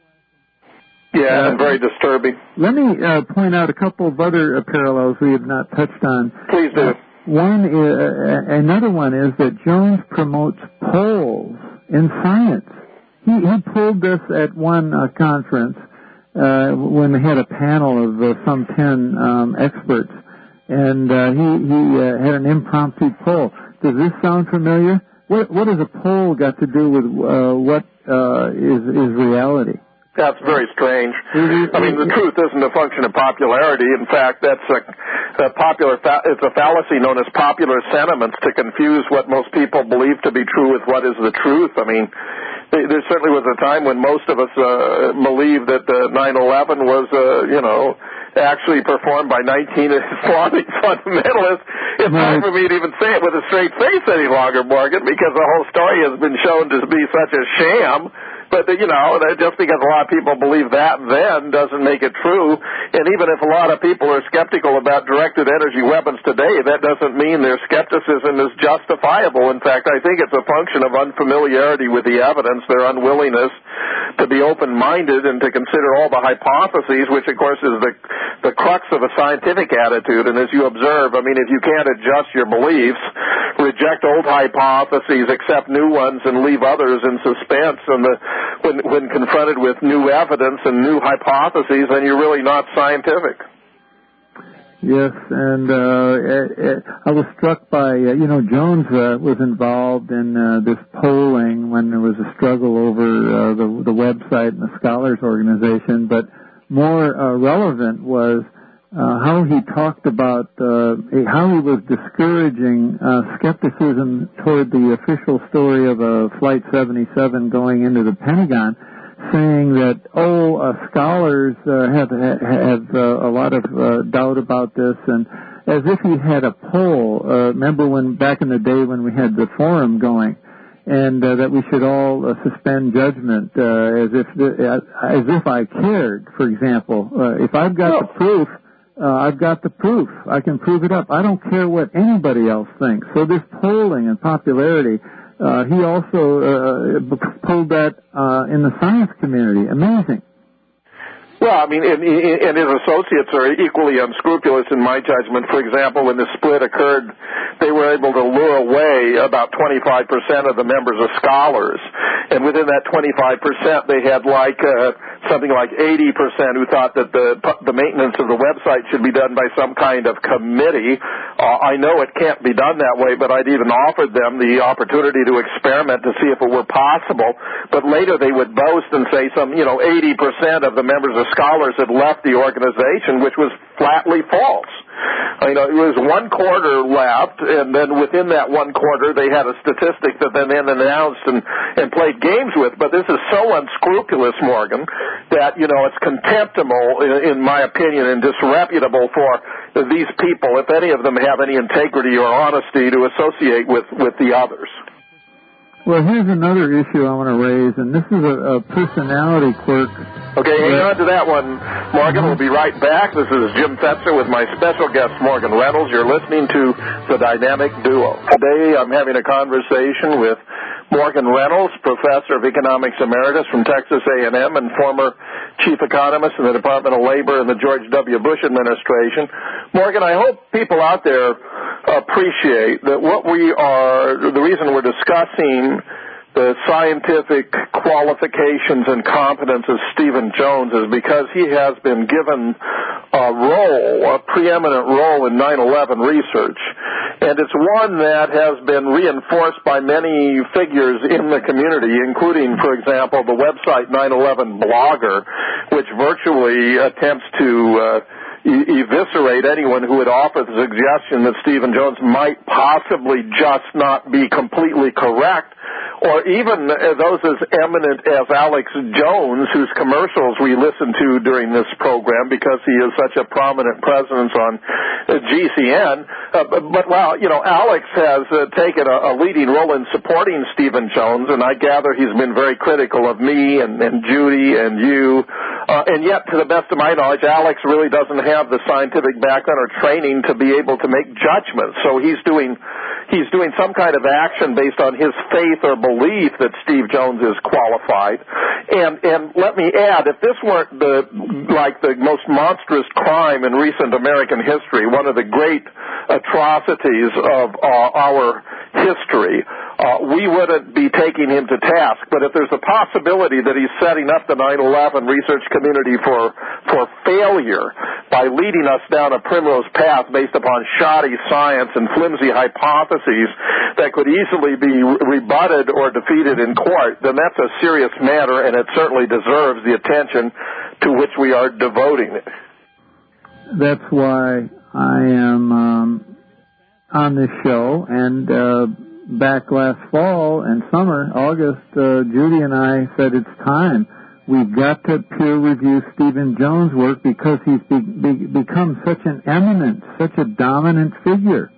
[SPEAKER 1] Yeah,
[SPEAKER 2] uh,
[SPEAKER 1] and very disturbing.
[SPEAKER 2] Let me uh, point out a couple of other uh, parallels we have not touched on.
[SPEAKER 1] Please do.
[SPEAKER 2] Uh, one, is, uh, another one is that Jones promotes polls in science. He, he pulled this at one uh, conference uh, when they had a panel of uh, some ten um, experts, and uh, he, he uh, had an impromptu poll. Does this sound familiar? What, what has a poll got to do with uh, what uh, is, is reality?
[SPEAKER 1] That's very strange. I mean, the truth isn't a function of popularity. In fact, that's a, a popular, fa- it's a fallacy known as popular sentiments to confuse what most people believe to be true with what is the truth. I mean, there certainly was a time when most of us uh, believed that uh, nine eleven was, uh, you know, actually performed by nineteen Islamic fundamentalists. It's hard for me to even say it with a straight face any longer, Morgan, because the whole story has been shown to be such a sham. But, you know, just because a lot of people believe that then doesn't make it true. And even if a lot of people are skeptical about directed energy weapons today, that doesn't mean their skepticism is justifiable. In fact, I think it's a function of unfamiliarity with the evidence, their unwillingness to be open-minded and to consider all the hypotheses, which, of course, is the, the crux of a scientific attitude. And as you observe, I mean, if you can't adjust your beliefs, reject old hypotheses, accept new ones, and leave others in suspense, and the When, when confronted with new evidence and new hypotheses, then you're really not scientific.
[SPEAKER 2] Yes, and uh, I was struck by, uh, you know, Jones uh, was involved in uh, this polling when there was a struggle over uh, the, the website and the Scholars Organization, but more uh, relevant was uh, how he talked about uh, how he was discouraging uh, skepticism toward the official story of a Flight seventy-seven going into the Pentagon, saying that, oh, uh, scholars uh, have have uh, a lot of uh, doubt about this, and as if he had a poll. Uh, remember when back in the day when we had the forum going, and uh, that we should all uh, suspend judgment uh, as if the, uh, as if I cared. For example, uh, if I've got
[SPEAKER 1] no.
[SPEAKER 2] the proof. Uh, I've got the proof. I can prove it up. I don't care what anybody else thinks. So this polling and popularity, uh, he also uh, pulled that uh, in the science community. Amazing.
[SPEAKER 1] Well, I mean, and, and his associates are equally unscrupulous in my judgment. For example, when the split occurred, they were able to lure away about twenty-five percent of the members of Scholars. And within that twenty-five percent, they had like uh, something like eighty percent who thought that the the maintenance of the website should be done by some kind of committee. Uh, I know it can't be done that way, but I'd even offered them the opportunity to experiment to see if it were possible. But later they would boast and say some, you know, eighty percent of the members of Scholars had left the organization, which was flatly false. You know, it was one quarter left, and then within that one quarter, they had a statistic that they then announced and, and played games with. But this is so unscrupulous, Morgan, that, you know, it's contemptible, in, in my opinion, and disreputable for these people, if any of them have any integrity or honesty, to associate with, with the others.
[SPEAKER 2] Well, here's another issue I want to raise, and this is a, a personality quirk.
[SPEAKER 1] Okay, hang on to that one, Morgan. We'll be right back. This is Jim Fetzer with my special guest, Morgan Reynolds. You're listening to The Dynamic Duo. Today I'm having a conversation with Morgan Reynolds, Professor of Economics Emeritus from Texas A and M and former Chief Economist in the Department of Labor in the George W. Bush administration. Morgan, I hope people out there appreciate that what we are, the reason we're discussing the scientific qualifications and competence of Stephen Jones is because he has been given a role, a preeminent role in nine eleven research. And it's one that has been reinforced by many figures in the community, including, for example, the website nine eleven Blogger, which virtually attempts to uh, eviscerate anyone who would offer the suggestion that Stephen Jones might possibly just not be completely correct, or even those as eminent as Alex Jones, whose commercials we listen to during this program because he is such a prominent presence on G C N. Uh, but, well, you know, Alex has uh, taken a, a leading role in supporting Stephen Jones, and I gather he's been very critical of me and, and Judy and you Uh, and yet, to the best of my knowledge, Alex really doesn't have the scientific background or training to be able to make judgments. So he's doing he's doing some kind of action based on his faith or belief that Steve Jones is qualified. And and let me add, if this weren't the like the most monstrous crime in recent American history, one of the great atrocities of uh, our history, uh, we wouldn't be taking him to task. But if there's a possibility that he's setting up the nine eleven research community for for failure by leading us down a primrose path based upon shoddy science and flimsy hypotheses that could easily be rebutted or defeated in court, then that's a serious matter, and it certainly deserves the attention to which we are devoting it.
[SPEAKER 2] That's why I am um, on this show, and uh, back last fall and summer, August, uh, Judy and I said it's time. We've got to peer review Stephen Jones' work because he's be, be, become such an eminent, such a dominant figure.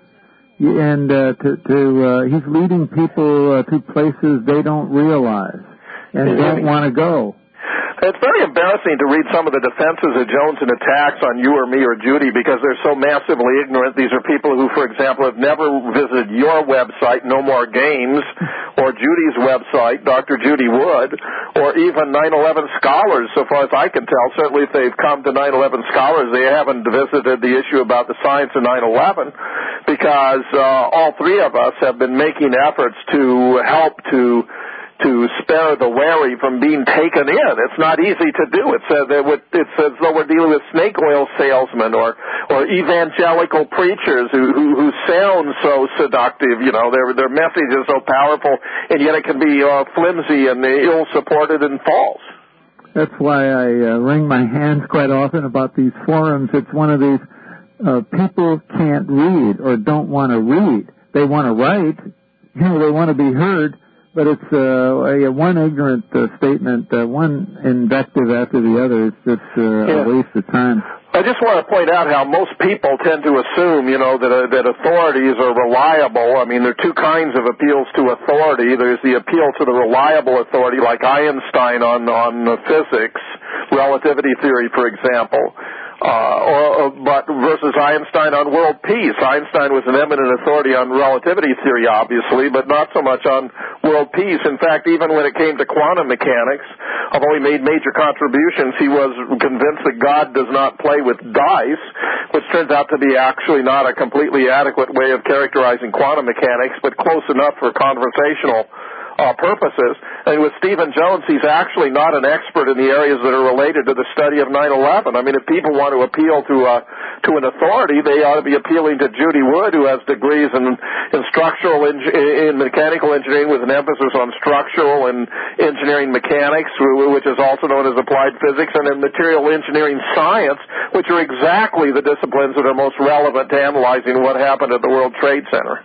[SPEAKER 2] And uh, to, to uh, he's leading people uh, to places they don't realize and don't want to go.
[SPEAKER 1] It's very embarrassing to read some of the defenses of Jones and attacks on you or me or Judy because they're so massively ignorant. These are people who, for example, have never visited your website, No More Games, or Judy's website, Doctor Judy Wood, or even nine eleven Scholars, so far as I can tell. Certainly if they've come to nine eleven Scholars, they haven't visited the issue about the science of nine eleven because uh, all three of us have been making efforts to help to to spare the wary from being taken in. It's not easy to do. It's, uh, it's as though we're dealing with snake oil salesmen or, or evangelical preachers who, who, who sound so seductive. You know, their, their message is so powerful, and yet it can be uh, flimsy and ill-supported and false.
[SPEAKER 2] That's why I uh, wring my hands quite often about these forums. It's one of these uh, people can't read or don't want to read. They want to write. You know, they want to be heard. But it's uh, a one ignorant uh, statement, uh, one invective after the other. It's just uh, yeah. a waste of time.
[SPEAKER 1] I just want to point out how most people tend to assume, you know, that uh, that authorities are reliable. I mean, there are two kinds of appeals to authority. There's the appeal to the reliable authority, like Einstein on on uh, physics, relativity theory, for example. Uh, or, or, but versus Einstein on world peace. Einstein was an eminent authority on relativity theory, obviously, but not so much on world peace. In fact, even when it came to quantum mechanics, although he made major contributions, he was convinced that God does not play with dice, which turns out to be actually not a completely adequate way of characterizing quantum mechanics, but close enough for conversational Uh, purposes. And with Stephen Jones, he's actually not an expert in the areas that are related to the study of nine eleven. I mean, if people want to appeal to uh, to an authority, they ought to be appealing to Judy Wood, who has degrees in, in structural eng- in mechanical engineering with an emphasis on structural and engineering mechanics, which is also known as applied physics, and in material engineering science, which are exactly the disciplines that are most relevant to analyzing what happened at the World Trade Center.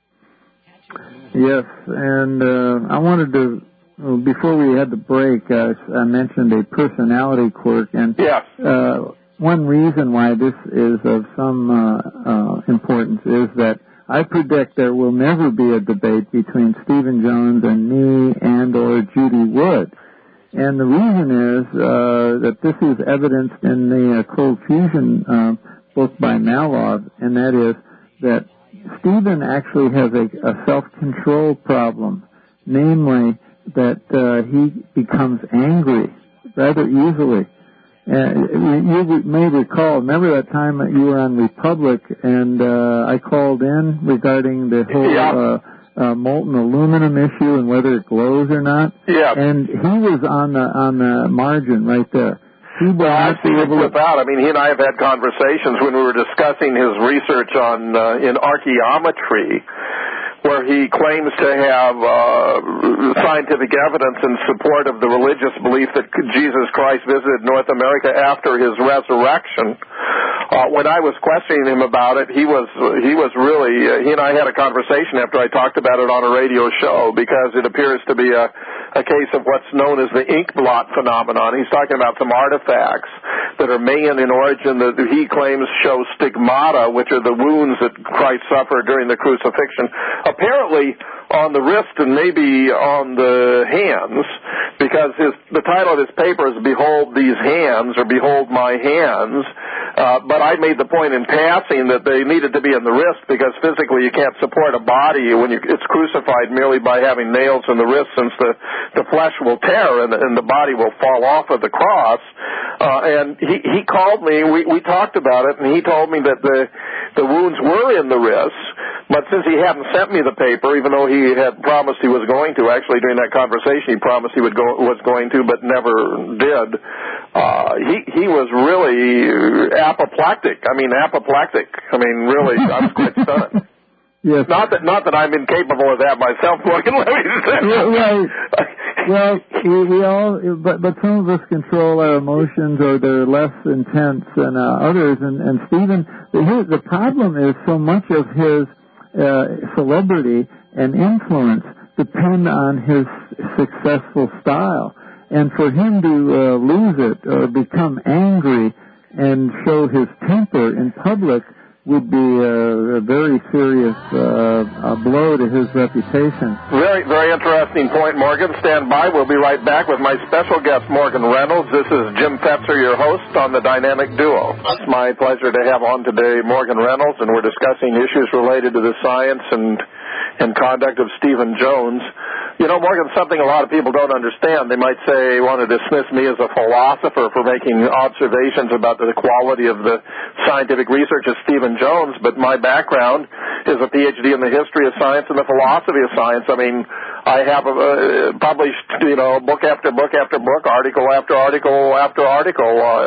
[SPEAKER 2] Yes, and uh, I wanted to, before we had the break, uh, I mentioned a personality quirk, and
[SPEAKER 1] yes.
[SPEAKER 2] uh, one reason why this is of some uh, uh, importance is that I predict there will never be a debate between Stephen Jones and me and or Judy Wood. And the reason is uh, that this is evidenced in the uh, Cold Fusion uh, book by Malov, and that is that Stephen actually has a, a self-control problem, namely that uh, he becomes angry rather easily. Uh, you may recall, remember that time that you were on Republic and uh, I called in regarding the whole
[SPEAKER 1] yeah.
[SPEAKER 2] uh, uh, molten aluminum issue and whether it glows or not?
[SPEAKER 1] Yeah.
[SPEAKER 2] And he was on the on the margin right there.
[SPEAKER 1] Well, I've seen it flip out. I mean, he and I have had conversations when we were discussing his research on uh, in archaeometry, where he claims to have uh, scientific evidence in support of the religious belief that Jesus Christ visited North America after his resurrection. Uh, when I was questioning him about it, he was he was really uh, he and I had a conversation after I talked about it on a radio show because it appears to be a a case of what's known as the ink blot phenomenon. He's talking about some artifacts that are Mayan in origin that he claims show stigmata, which are the wounds that Christ suffered during the crucifixion, apparently on the wrist and maybe on the hands, because his, the title of his paper is Behold These Hands, or Behold My Hands. Uh, but I made the point in passing that they needed to be in the wrist because physically you can't support a body when you, it's crucified merely by having nails in the wrist, since the, the flesh will tear and the, and the body will fall off of the cross. Uh, and he, he called me, we, we talked about it, and he told me that the, the wounds were in the wrists, but since he hadn't sent me the paper, even though he had promised he was going to, actually during that conversation he promised he would go, was going to, but never did, uh, he, he was really apoplectic. I mean, apoplectic. I mean, really, I was quite stunned.
[SPEAKER 2] Yes.
[SPEAKER 1] Not that, not that I'm incapable of that myself, Morgan. Let me say.
[SPEAKER 2] Right. Well, we, we all, but but some of us control our emotions, or they're less intense than uh, others. And and Stephen, the, the problem is so much of his uh, celebrity and influence depend on his successful style, and for him to uh, lose it or become angry and show his temper in public would be a, a very serious uh, a blow to his reputation.
[SPEAKER 1] Very, very interesting point, Morgan. Stand by. We'll be right back with my special guest, Morgan Reynolds. This is Jim Fetzer, your host on the Dynamic Duo. It's my pleasure to have on today Morgan Reynolds, and we're discussing issues related to the science and and conduct of Stephen Jones. You know, Morgan, something a lot of people don't understand. They might say, want to dismiss me as a philosopher for making observations about the quality of the scientific research of Stephen Jones, but my background is a P H D in the history of science and the philosophy of science. I mean, I have uh, published, you know, book after book after book, article after article after article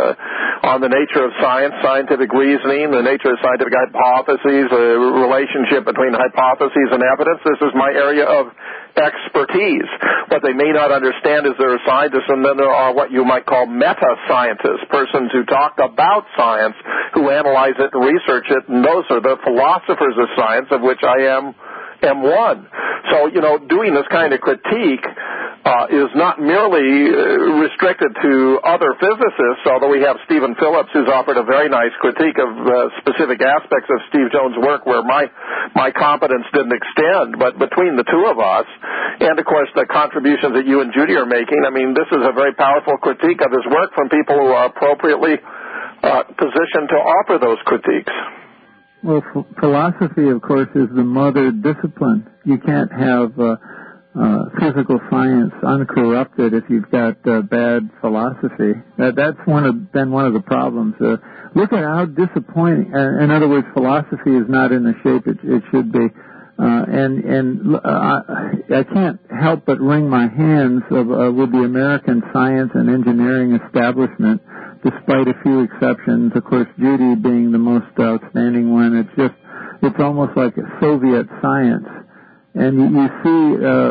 [SPEAKER 1] uh, on the nature of science, scientific reasoning, the nature of scientific hypotheses, the relationship between hypotheses and evidence. This is my area of expertise. What they may not understand is there are scientists, and then there are what you might call meta-scientists, persons who talk about science, who analyze it and research it, and those are the philosophers of science, of which I am am one. So, you know, doing this kind of critique uh, is not merely uh, restricted to other physicists, although we have Stephen Phillips, who's offered a very nice critique of uh, specific aspects of Steve Jones' work where my my competence didn't extend. But between the two of us, and of course the contributions that you and Judy are making, I mean, this is a very powerful critique of his work from people who are appropriately uh, positioned to offer those critiques.
[SPEAKER 2] Well, f- philosophy, of course, is the mother discipline. You can't have uh, uh, physical science uncorrupted if you've got uh, bad philosophy. That, that's one of, been one of the problems. Uh, look at how disappointing. Uh, in other words, philosophy is not in the shape it, it should be. Uh, and and uh, I can't help but wring my hands of, uh, with the American science and engineering establishment, despite a few exceptions. Of course, Judy being the most outstanding one. It's just, it's almost like a Soviet science. And you, you see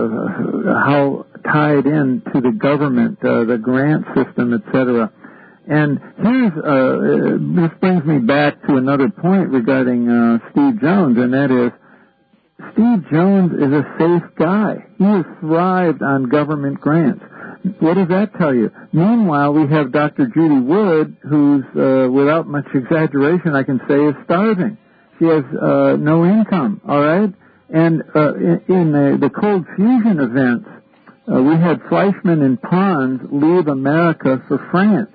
[SPEAKER 2] uh, how tied in to the government, uh, the grant system, et cetera. And here's, uh, this brings me back to another point regarding uh, Steve Jones, and that is, Steve Jones is a safe guy. He has thrived on government grants. What does that tell you? Meanwhile, we have Doctor Judy Wood, who's, uh, without much exaggeration, I can say, is starving. She has uh, no income, all right? And uh, in, in the, the cold fusion events, uh, we had Fleischmann and Pons leave America for France.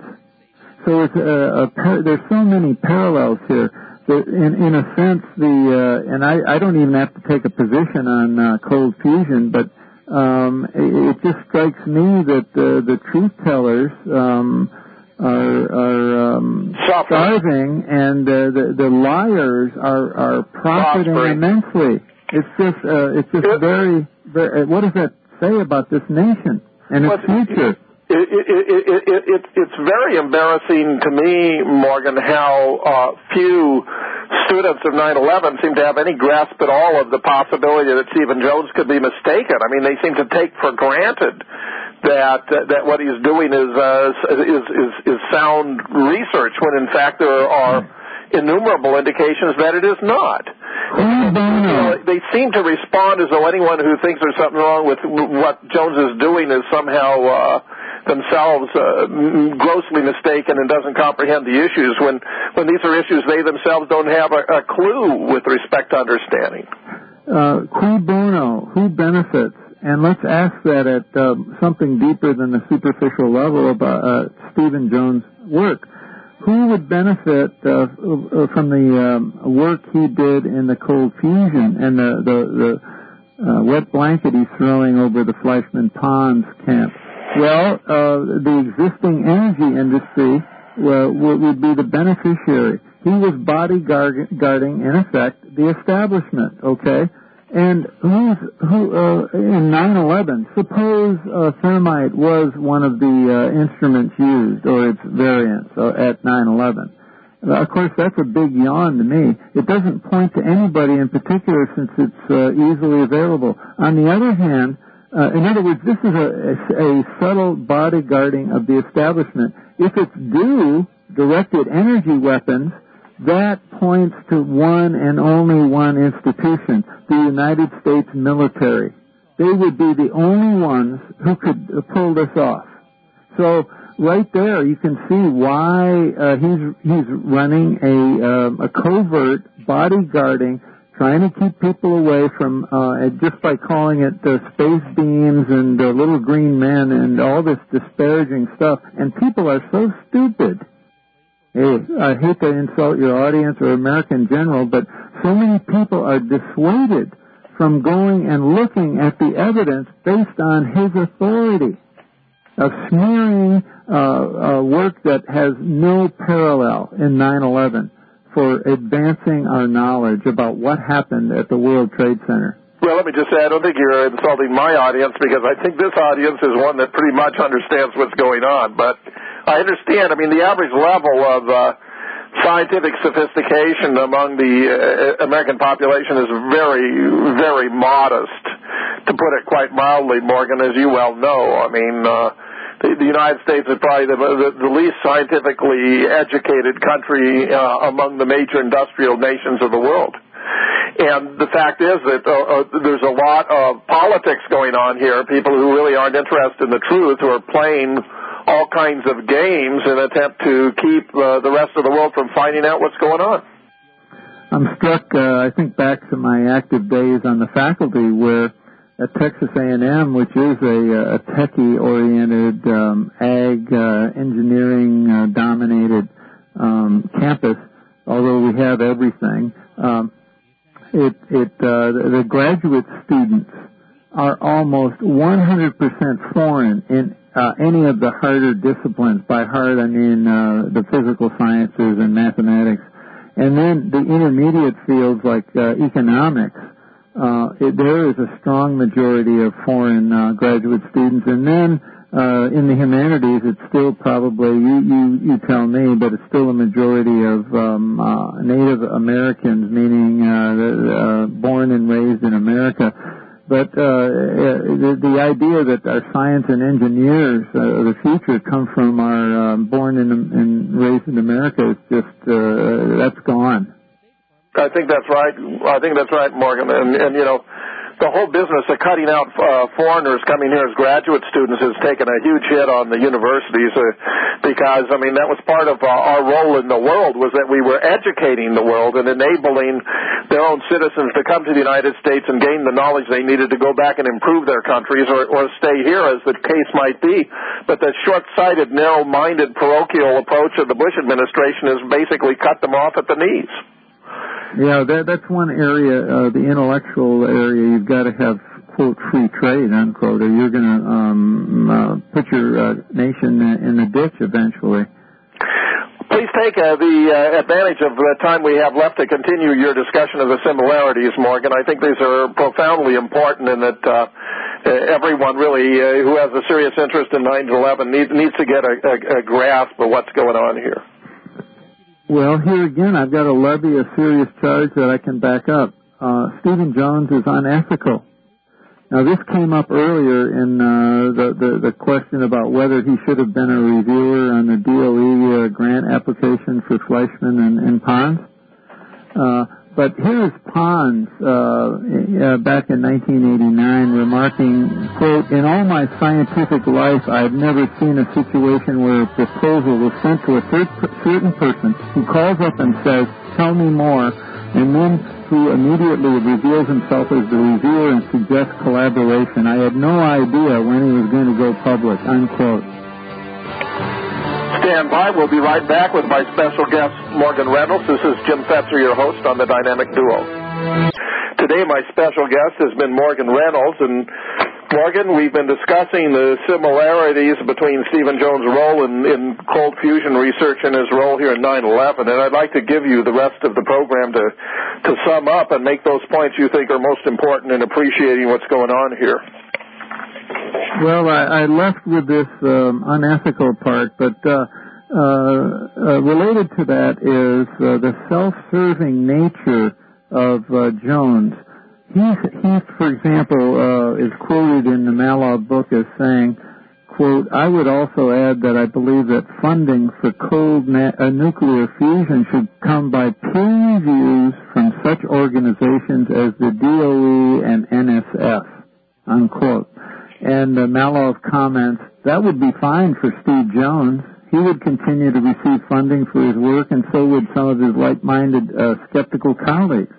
[SPEAKER 2] So it's a, a par- there's so many parallels here. In, in a sense, the uh, and I, I don't even have to take a position on uh, cold fusion, but um, it, it just strikes me that uh, the truth tellers um, are, are um, starving, and uh, the, the liars are, are profiting Prospering. immensely. It's just uh, it's just it, very, very. What does that say about this nation and its future?
[SPEAKER 1] It, it, it, it, it, it's very embarrassing to me, Morgan, how uh, few students of nine eleven seem to have any grasp at all of the possibility that Stephen Jones could be mistaken. I mean, they seem to take for granted that uh, that what he's doing is, uh, is is is sound research, when in fact there are innumerable indications that it is not. You know, they seem to respond as though anyone who thinks there's something wrong with what Jones is doing is somehow uh, themselves uh, grossly mistaken and doesn't comprehend the issues, when, when these are issues they themselves don't have a, a clue with respect to understanding.
[SPEAKER 2] Uh, cui bono, who benefits? And let's ask that at uh, something deeper than the superficial level about uh, Stephen Jones' work. Who would benefit uh, from the um, work he did in the cold fusion and the, the, the uh, wet blanket he's throwing over the Fleischmann Pons camp? Well, uh, the existing energy industry uh, would be the beneficiary. He was bodyguarding, in effect, the establishment, okay? And who's, who, uh, in nine eleven, suppose uh, thermite was one of the uh, instruments used, or its variants, uh, at nine eleven. Uh, of course, that's a big yawn to me. It doesn't point to anybody in particular since it's uh, easily available. On the other hand, uh, in other words, this is a, a, a subtle bodyguarding of the establishment. If it's due directed energy weapons, that points to one and only one institution, the United States military. They would be the only ones who could pull this off. So right there, you can see why uh, he's he's running a uh, a covert bodyguarding, trying to keep people away from uh, just by calling it the space beams and the little green men and all this disparaging stuff. And people are so stupid. Hey, I hate to insult your audience or America in general, but so many people are dissuaded from going and looking at the evidence based on his authority of smearing uh, uh, work that has no parallel in nine eleven for advancing our knowledge about what happened at the World Trade Center.
[SPEAKER 1] Well, let me just say, I don't think you're insulting my audience, because I think this audience is one that pretty much understands what's going on. But I understand. I mean, the average level of uh, scientific sophistication among the uh, American population is very, very modest, to put it quite mildly, Morgan, as you well know. I mean, uh, the, the United States is probably the, the, the least scientifically educated country uh, among the major industrial nations of the world. And the fact is that uh, uh, there's a lot of politics going on here, people who really aren't interested in the truth, who are playing all kinds of games in an attempt to keep uh, the rest of the world from finding out what's going on.
[SPEAKER 2] I'm struck, uh, I think, back to my active days on the faculty where at Texas A and M, which is a, a techie-oriented, um, ag, uh, engineering-dominated uh, um, campus, although we have everything, um, It, it, uh, the graduate students are almost one hundred percent foreign in uh, any of the harder disciplines. By hard, I mean uh, the physical sciences and mathematics. And then the intermediate fields like uh, economics, uh, it, there is a strong majority of foreign uh, graduate students. And then uh, in the humanities, it's still probably, you, you, you tell me, but it's still a majority of um, uh, Native Americans, meaning uh, the, uh, born and raised in America. But uh, the, the idea that our science and engineers uh, of the future come from our uh, born and, and raised in America is just, uh, that's gone.
[SPEAKER 1] I think that's right. I think that's right, Morgan. And, and you know, the whole business of cutting out uh, foreigners coming here as graduate students has taken a huge hit on the universities uh, because, I mean, that was part of uh, our role in the world, was that we were educating the world and enabling their own citizens to come to the United States and gain the knowledge they needed to go back and improve their countries or, or stay here, as the case might be. But the short-sighted, narrow-minded, parochial approach of the Bush administration has basically cut them off at the knees.
[SPEAKER 2] Yeah, that, that's one area, uh, the intellectual area. You've got to have, quote, free trade, unquote, or you're going to um, uh, put your uh, nation in the ditch eventually.
[SPEAKER 1] Please take uh, the uh, advantage of the time we have left to continue your discussion of the similarities, Morgan. I think these are profoundly important, and that uh, everyone really uh, who has a serious interest in nine eleven needs, needs to get a, a, a grasp of what's going on here.
[SPEAKER 2] Well, here again, I've got to levy a serious charge that I can back up. Uh, Stephen Jones is unethical. Now, this came up earlier in uh, the, the, the question about whether he should have been a reviewer on the D O E uh, grant application for Fleischmann and, and Pons. Uh, But here's Pons, uh, uh, back in nineteen eighty-nine, remarking, quote, "In all my scientific life, I've never seen a situation where a proposal was sent to a third, certain person who calls up and says, 'Tell me more,' and then who immediately reveals himself as the reviewer and suggests collaboration. I had no idea when he was going to go public," unquote.
[SPEAKER 1] Stand by. We'll be right back with my special guest, Morgan Reynolds. This is Jim Fetzer, your host on the Dynamic Duo. Today, my special guest has been Morgan Reynolds. And, Morgan, we've been discussing the similarities between Stephen Jones' role in, in cold fusion research and his role here in nine eleven. And I'd like to give you the rest of the program to, to sum up and make those points you think are most important in appreciating what's going on here.
[SPEAKER 2] Well, I, I left with this um, unethical part, but uh, uh, uh, related to that is uh, the self-serving nature of uh, Jones. He, he, for example, uh, is quoted in the Malov book as saying, quote, "I would also add that I believe that funding for cold na- uh, nuclear fusion should come by peer reviews from such organizations as the D O E and N S F," unquote. And uh, Malov comments, "That would be fine for Steve Jones. He would continue to receive funding for his work, and so would some of his like-minded uh, skeptical colleagues."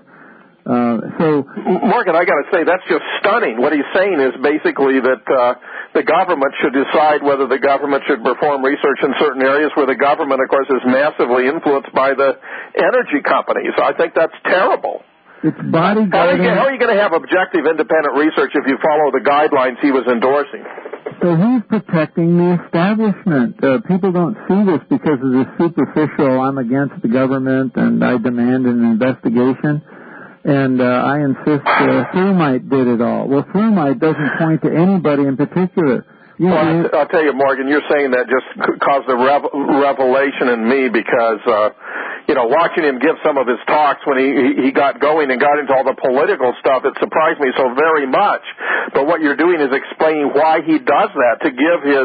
[SPEAKER 2] Uh, so,
[SPEAKER 1] Morgan, I got to say, that's just stunning. What he's saying is basically that uh, the government should decide whether the government should perform research in certain areas where the government, of course, is massively influenced by the energy companies. I think that's terrible.
[SPEAKER 2] It's bodyguarding.
[SPEAKER 1] How are you, how are you going to have objective, independent research if you follow the guidelines he was endorsing?
[SPEAKER 2] So he's protecting the establishment. Uh, people don't see this because of the superficial, "I'm against the government and I demand an investigation." And uh, I insist uh, Thermite did it all. Well, Thermite doesn't point to anybody in particular. You know,
[SPEAKER 1] well, I'll, I'll tell you, Morgan, you're saying that just caused a rev- revelation in me because, uh, you know, watching him give some of his talks when he, he got going and got into all the political stuff, it surprised me so very much. But what you're doing is explaining why he does that, to give his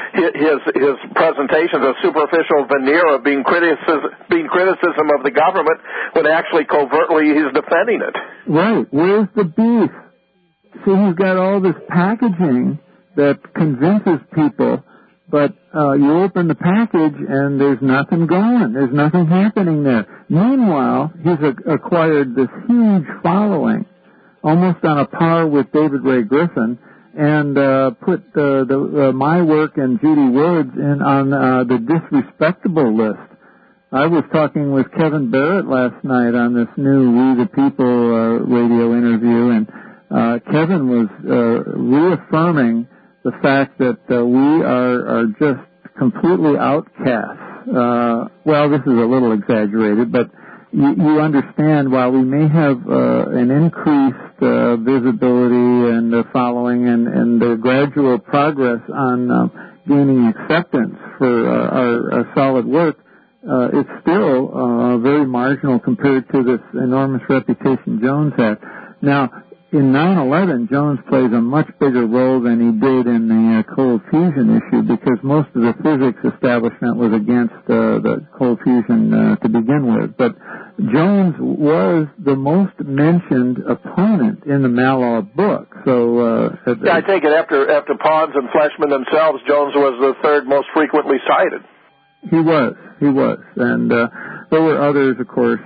[SPEAKER 1] his his presentations a superficial veneer of being criticism, being criticism of the government when actually covertly he's defending it.
[SPEAKER 2] Right. Where's the beef? See, he's got all this packaging that convinces people, but uh, you open the package and there's nothing going. There's nothing happening there. Meanwhile, he's a- acquired this huge following, almost on a par with David Ray Griffin, and uh, put uh, the, uh, my work and Judy Woods in on uh, the disrespectable list. I was talking with Kevin Barrett last night on this new We the People uh, radio interview, and uh, Kevin was uh, reaffirming the fact that uh, we are, are just completely outcasts. Uh, well, this is a little exaggerated, but you, you understand, while we may have uh, an increased uh, visibility and uh, following and, and uh, gradual progress on uh, gaining acceptance for uh, our, our solid work, uh, it's still uh, very marginal compared to this enormous reputation Jones had. Now, in nine eleven, Jones plays a much bigger role than he did in the uh, cold fusion issue because most of the physics establishment was against uh, the cold fusion uh, to begin with. But Jones was the most mentioned opponent in the Malov book. So, uh,
[SPEAKER 1] yeah, I take it after after Pons and Fleshman themselves, Jones was the third most frequently cited.
[SPEAKER 2] He was, he was, and uh, there were others, of course,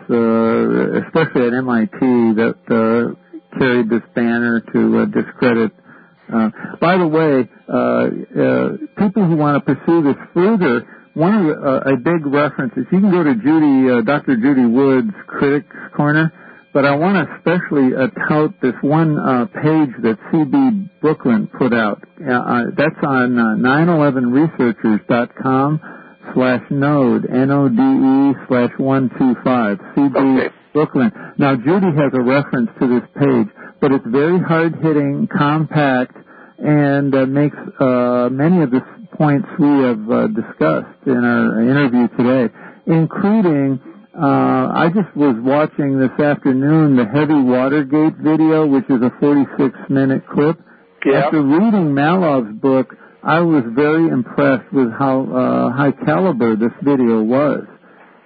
[SPEAKER 2] uh, especially at M I T, that uh, carried this banner to uh, discredit. Uh, by the way, uh, uh, people who want to pursue this further, one of the, uh, a big reference is you can go to Judy, uh, Doctor Judy Wood's Critics Corner, but I want to especially uh, tout this one uh, page that C B Brooklyn put out. Uh, uh, that's on uh, nine eleven researchers dot com slash node, N O D E slash one two five, C B
[SPEAKER 1] Okay.
[SPEAKER 2] Brooklyn. Now, Judy has a reference to this page, but it's very hard-hitting, compact, and uh, makes uh, many of the points we have uh, discussed in our interview today, including, uh, I just was watching this afternoon the Heavy Watergate video, which is a forty-six minute clip.
[SPEAKER 1] Yeah.
[SPEAKER 2] After reading Malov's book, I was very impressed with how uh, high caliber this video was.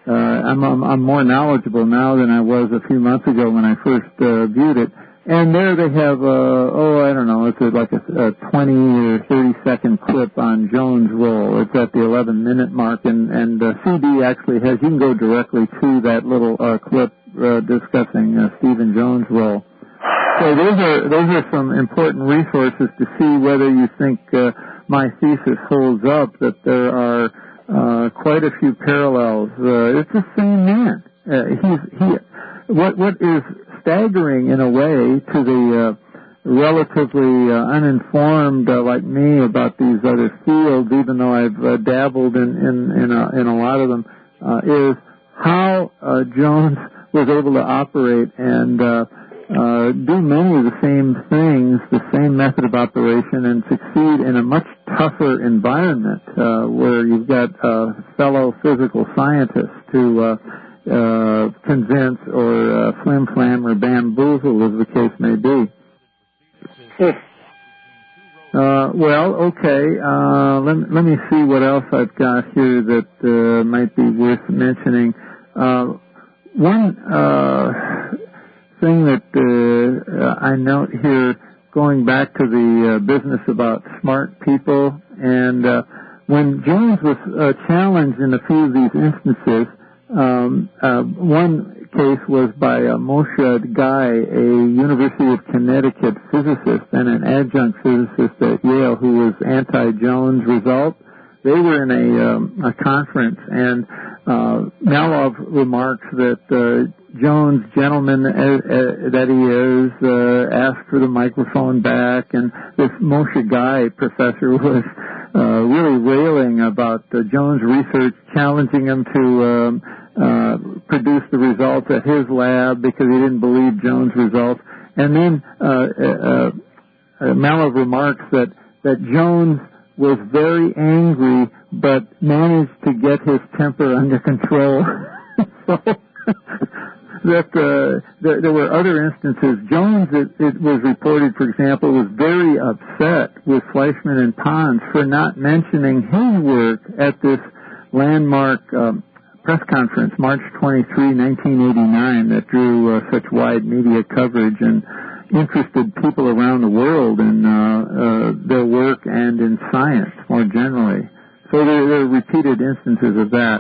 [SPEAKER 2] uh, I'm, I'm I'm more knowledgeable now than I was a few months ago when I first uh, viewed it. And there they have, uh, oh, I don't know, it's like a, a twenty or thirty second clip on Jones' role. It's at the eleven minute mark, and, and uh, C D actually has, you can go directly to that little uh, clip uh, discussing uh, Stephen Jones' role. So those are, those are some important resources to see whether you think uh, my thesis holds up, that there are uh, quite a few parallels. Uh, it's the same man. Uh, he's, he, what, what is staggering in a way to the uh, relatively uh, uninformed uh, like me about these other fields, even though I've uh, dabbled in in in a, in a lot of them, uh, is how uh, Jones was able to operate and uh, uh, do many of the same things, the same method of operation, and succeed in a much tougher environment uh, where you've got uh, fellow physical scientists to uh, Uh, convince or uh, flim-flam or bamboozle, as the case may be. uh, well, okay, uh, let, let me see what else I've got here that uh, might be worth mentioning. Uh, one uh, thing that uh, I note here, going back to the uh, business about smart people, and uh, when Jones was uh, challenged in a few of these instances, Um, uh, one case was by uh, Moshe Guy, a University of Connecticut physicist and an adjunct physicist at Yale who was anti-Jones result. They were in a, um, a conference, and uh, Malov remarks that uh, Jones, gentleman uh, uh, that he is, uh, asked for the microphone back, and this Moshe Guy professor was uh, really railing about uh, Jones' research, challenging him to um, uh, produce the results at his lab because he didn't believe Jones' results. And then uh, uh, uh, Malov remarks that, that Jones was very angry but managed to get his temper under control. So that uh, there, there were other instances. Jones, it, it was reported, for example, was very upset with Fleischmann and Pons for not mentioning his work at this landmark um, press conference, March twenty-third, nineteen eighty-nine, that drew uh, such wide media coverage and interested people around the world in uh, uh, their work and in science more generally. So there, there are repeated instances of that.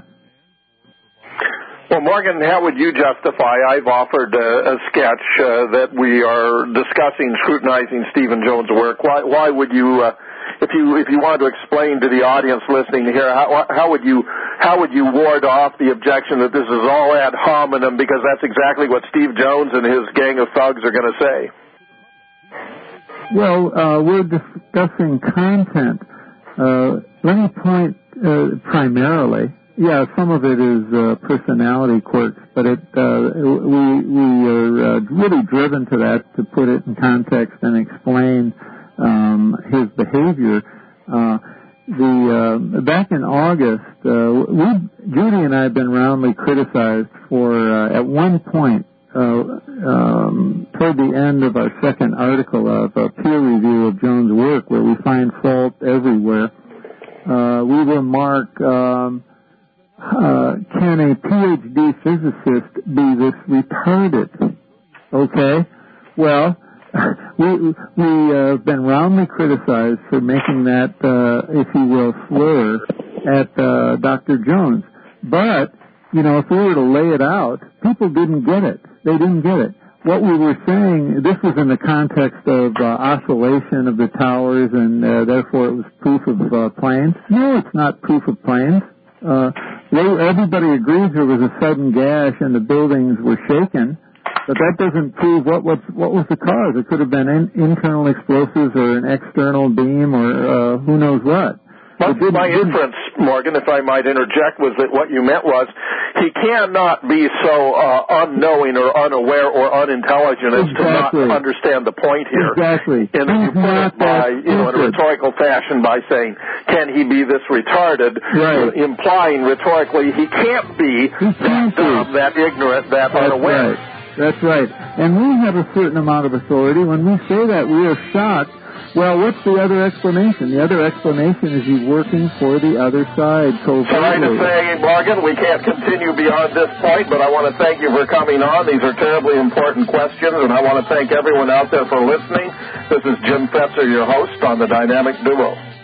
[SPEAKER 1] Well, Morgan, how would you justify, I've offered a, a sketch uh, that we are discussing, scrutinizing Stephen Jones' work. Why, why would you, uh, if you if you wanted to explain to the audience listening here, how, how would you how would you ward off the objection that this is all ad hominem, because that's exactly what Steve Jones and his gang of thugs are going to say?
[SPEAKER 2] Well, uh, we're discussing content. Uh, let me point uh, primarily. Yeah, some of it is uh, personality quirks, but it uh, we we are uh, really driven to that to put it in context and explain um, his behavior. Uh, the uh, back in August, uh, we Judy and I have been roundly criticized for uh, at one point uh, um, toward the end of our second article of a peer review of Jones' work, where we find fault everywhere. Uh, we remark. Um, Uh, can a P H D physicist be this retarded? Okay, well, we we uh, have been roundly criticized for making that, uh, if you will, slur at uh, Doctor Jones. But you know, if we were to lay it out, people didn't get it. They didn't get it. What we were saying, this was in the context of uh, oscillation of the towers, and uh, therefore it was proof of uh, planes. No, it's not proof of planes. Uh, everybody agrees there was a sudden gash and the buildings were shaken, but that doesn't prove what was, what was the cause. It could have been in, internal explosives or an external beam or uh, who knows what.
[SPEAKER 1] My inference, Morgan, if I might interject, was that what you meant was he cannot be so uh, unknowing or unaware or unintelligent as
[SPEAKER 2] exactly.
[SPEAKER 1] to not understand the point here.
[SPEAKER 2] Exactly.
[SPEAKER 1] And you put it by, you know, in a rhetorical fashion by saying, can he be this retarded?
[SPEAKER 2] Right.
[SPEAKER 1] Implying rhetorically he can't be
[SPEAKER 2] he
[SPEAKER 1] that
[SPEAKER 2] can't
[SPEAKER 1] dumb,
[SPEAKER 2] be.
[SPEAKER 1] that ignorant, that
[SPEAKER 2] That's
[SPEAKER 1] unaware.
[SPEAKER 2] Right. That's right. And we have a certain amount of authority. When we say that, we are shocked Well, what's the other explanation? The other explanation is he's working for the other side.
[SPEAKER 1] Sorry to say, Morgan, we can't continue beyond this point, but I want to thank you for coming on. These are terribly important questions, and I want to thank everyone out there for listening. This is Jim Fetzer, your host on the Dynamic Duo.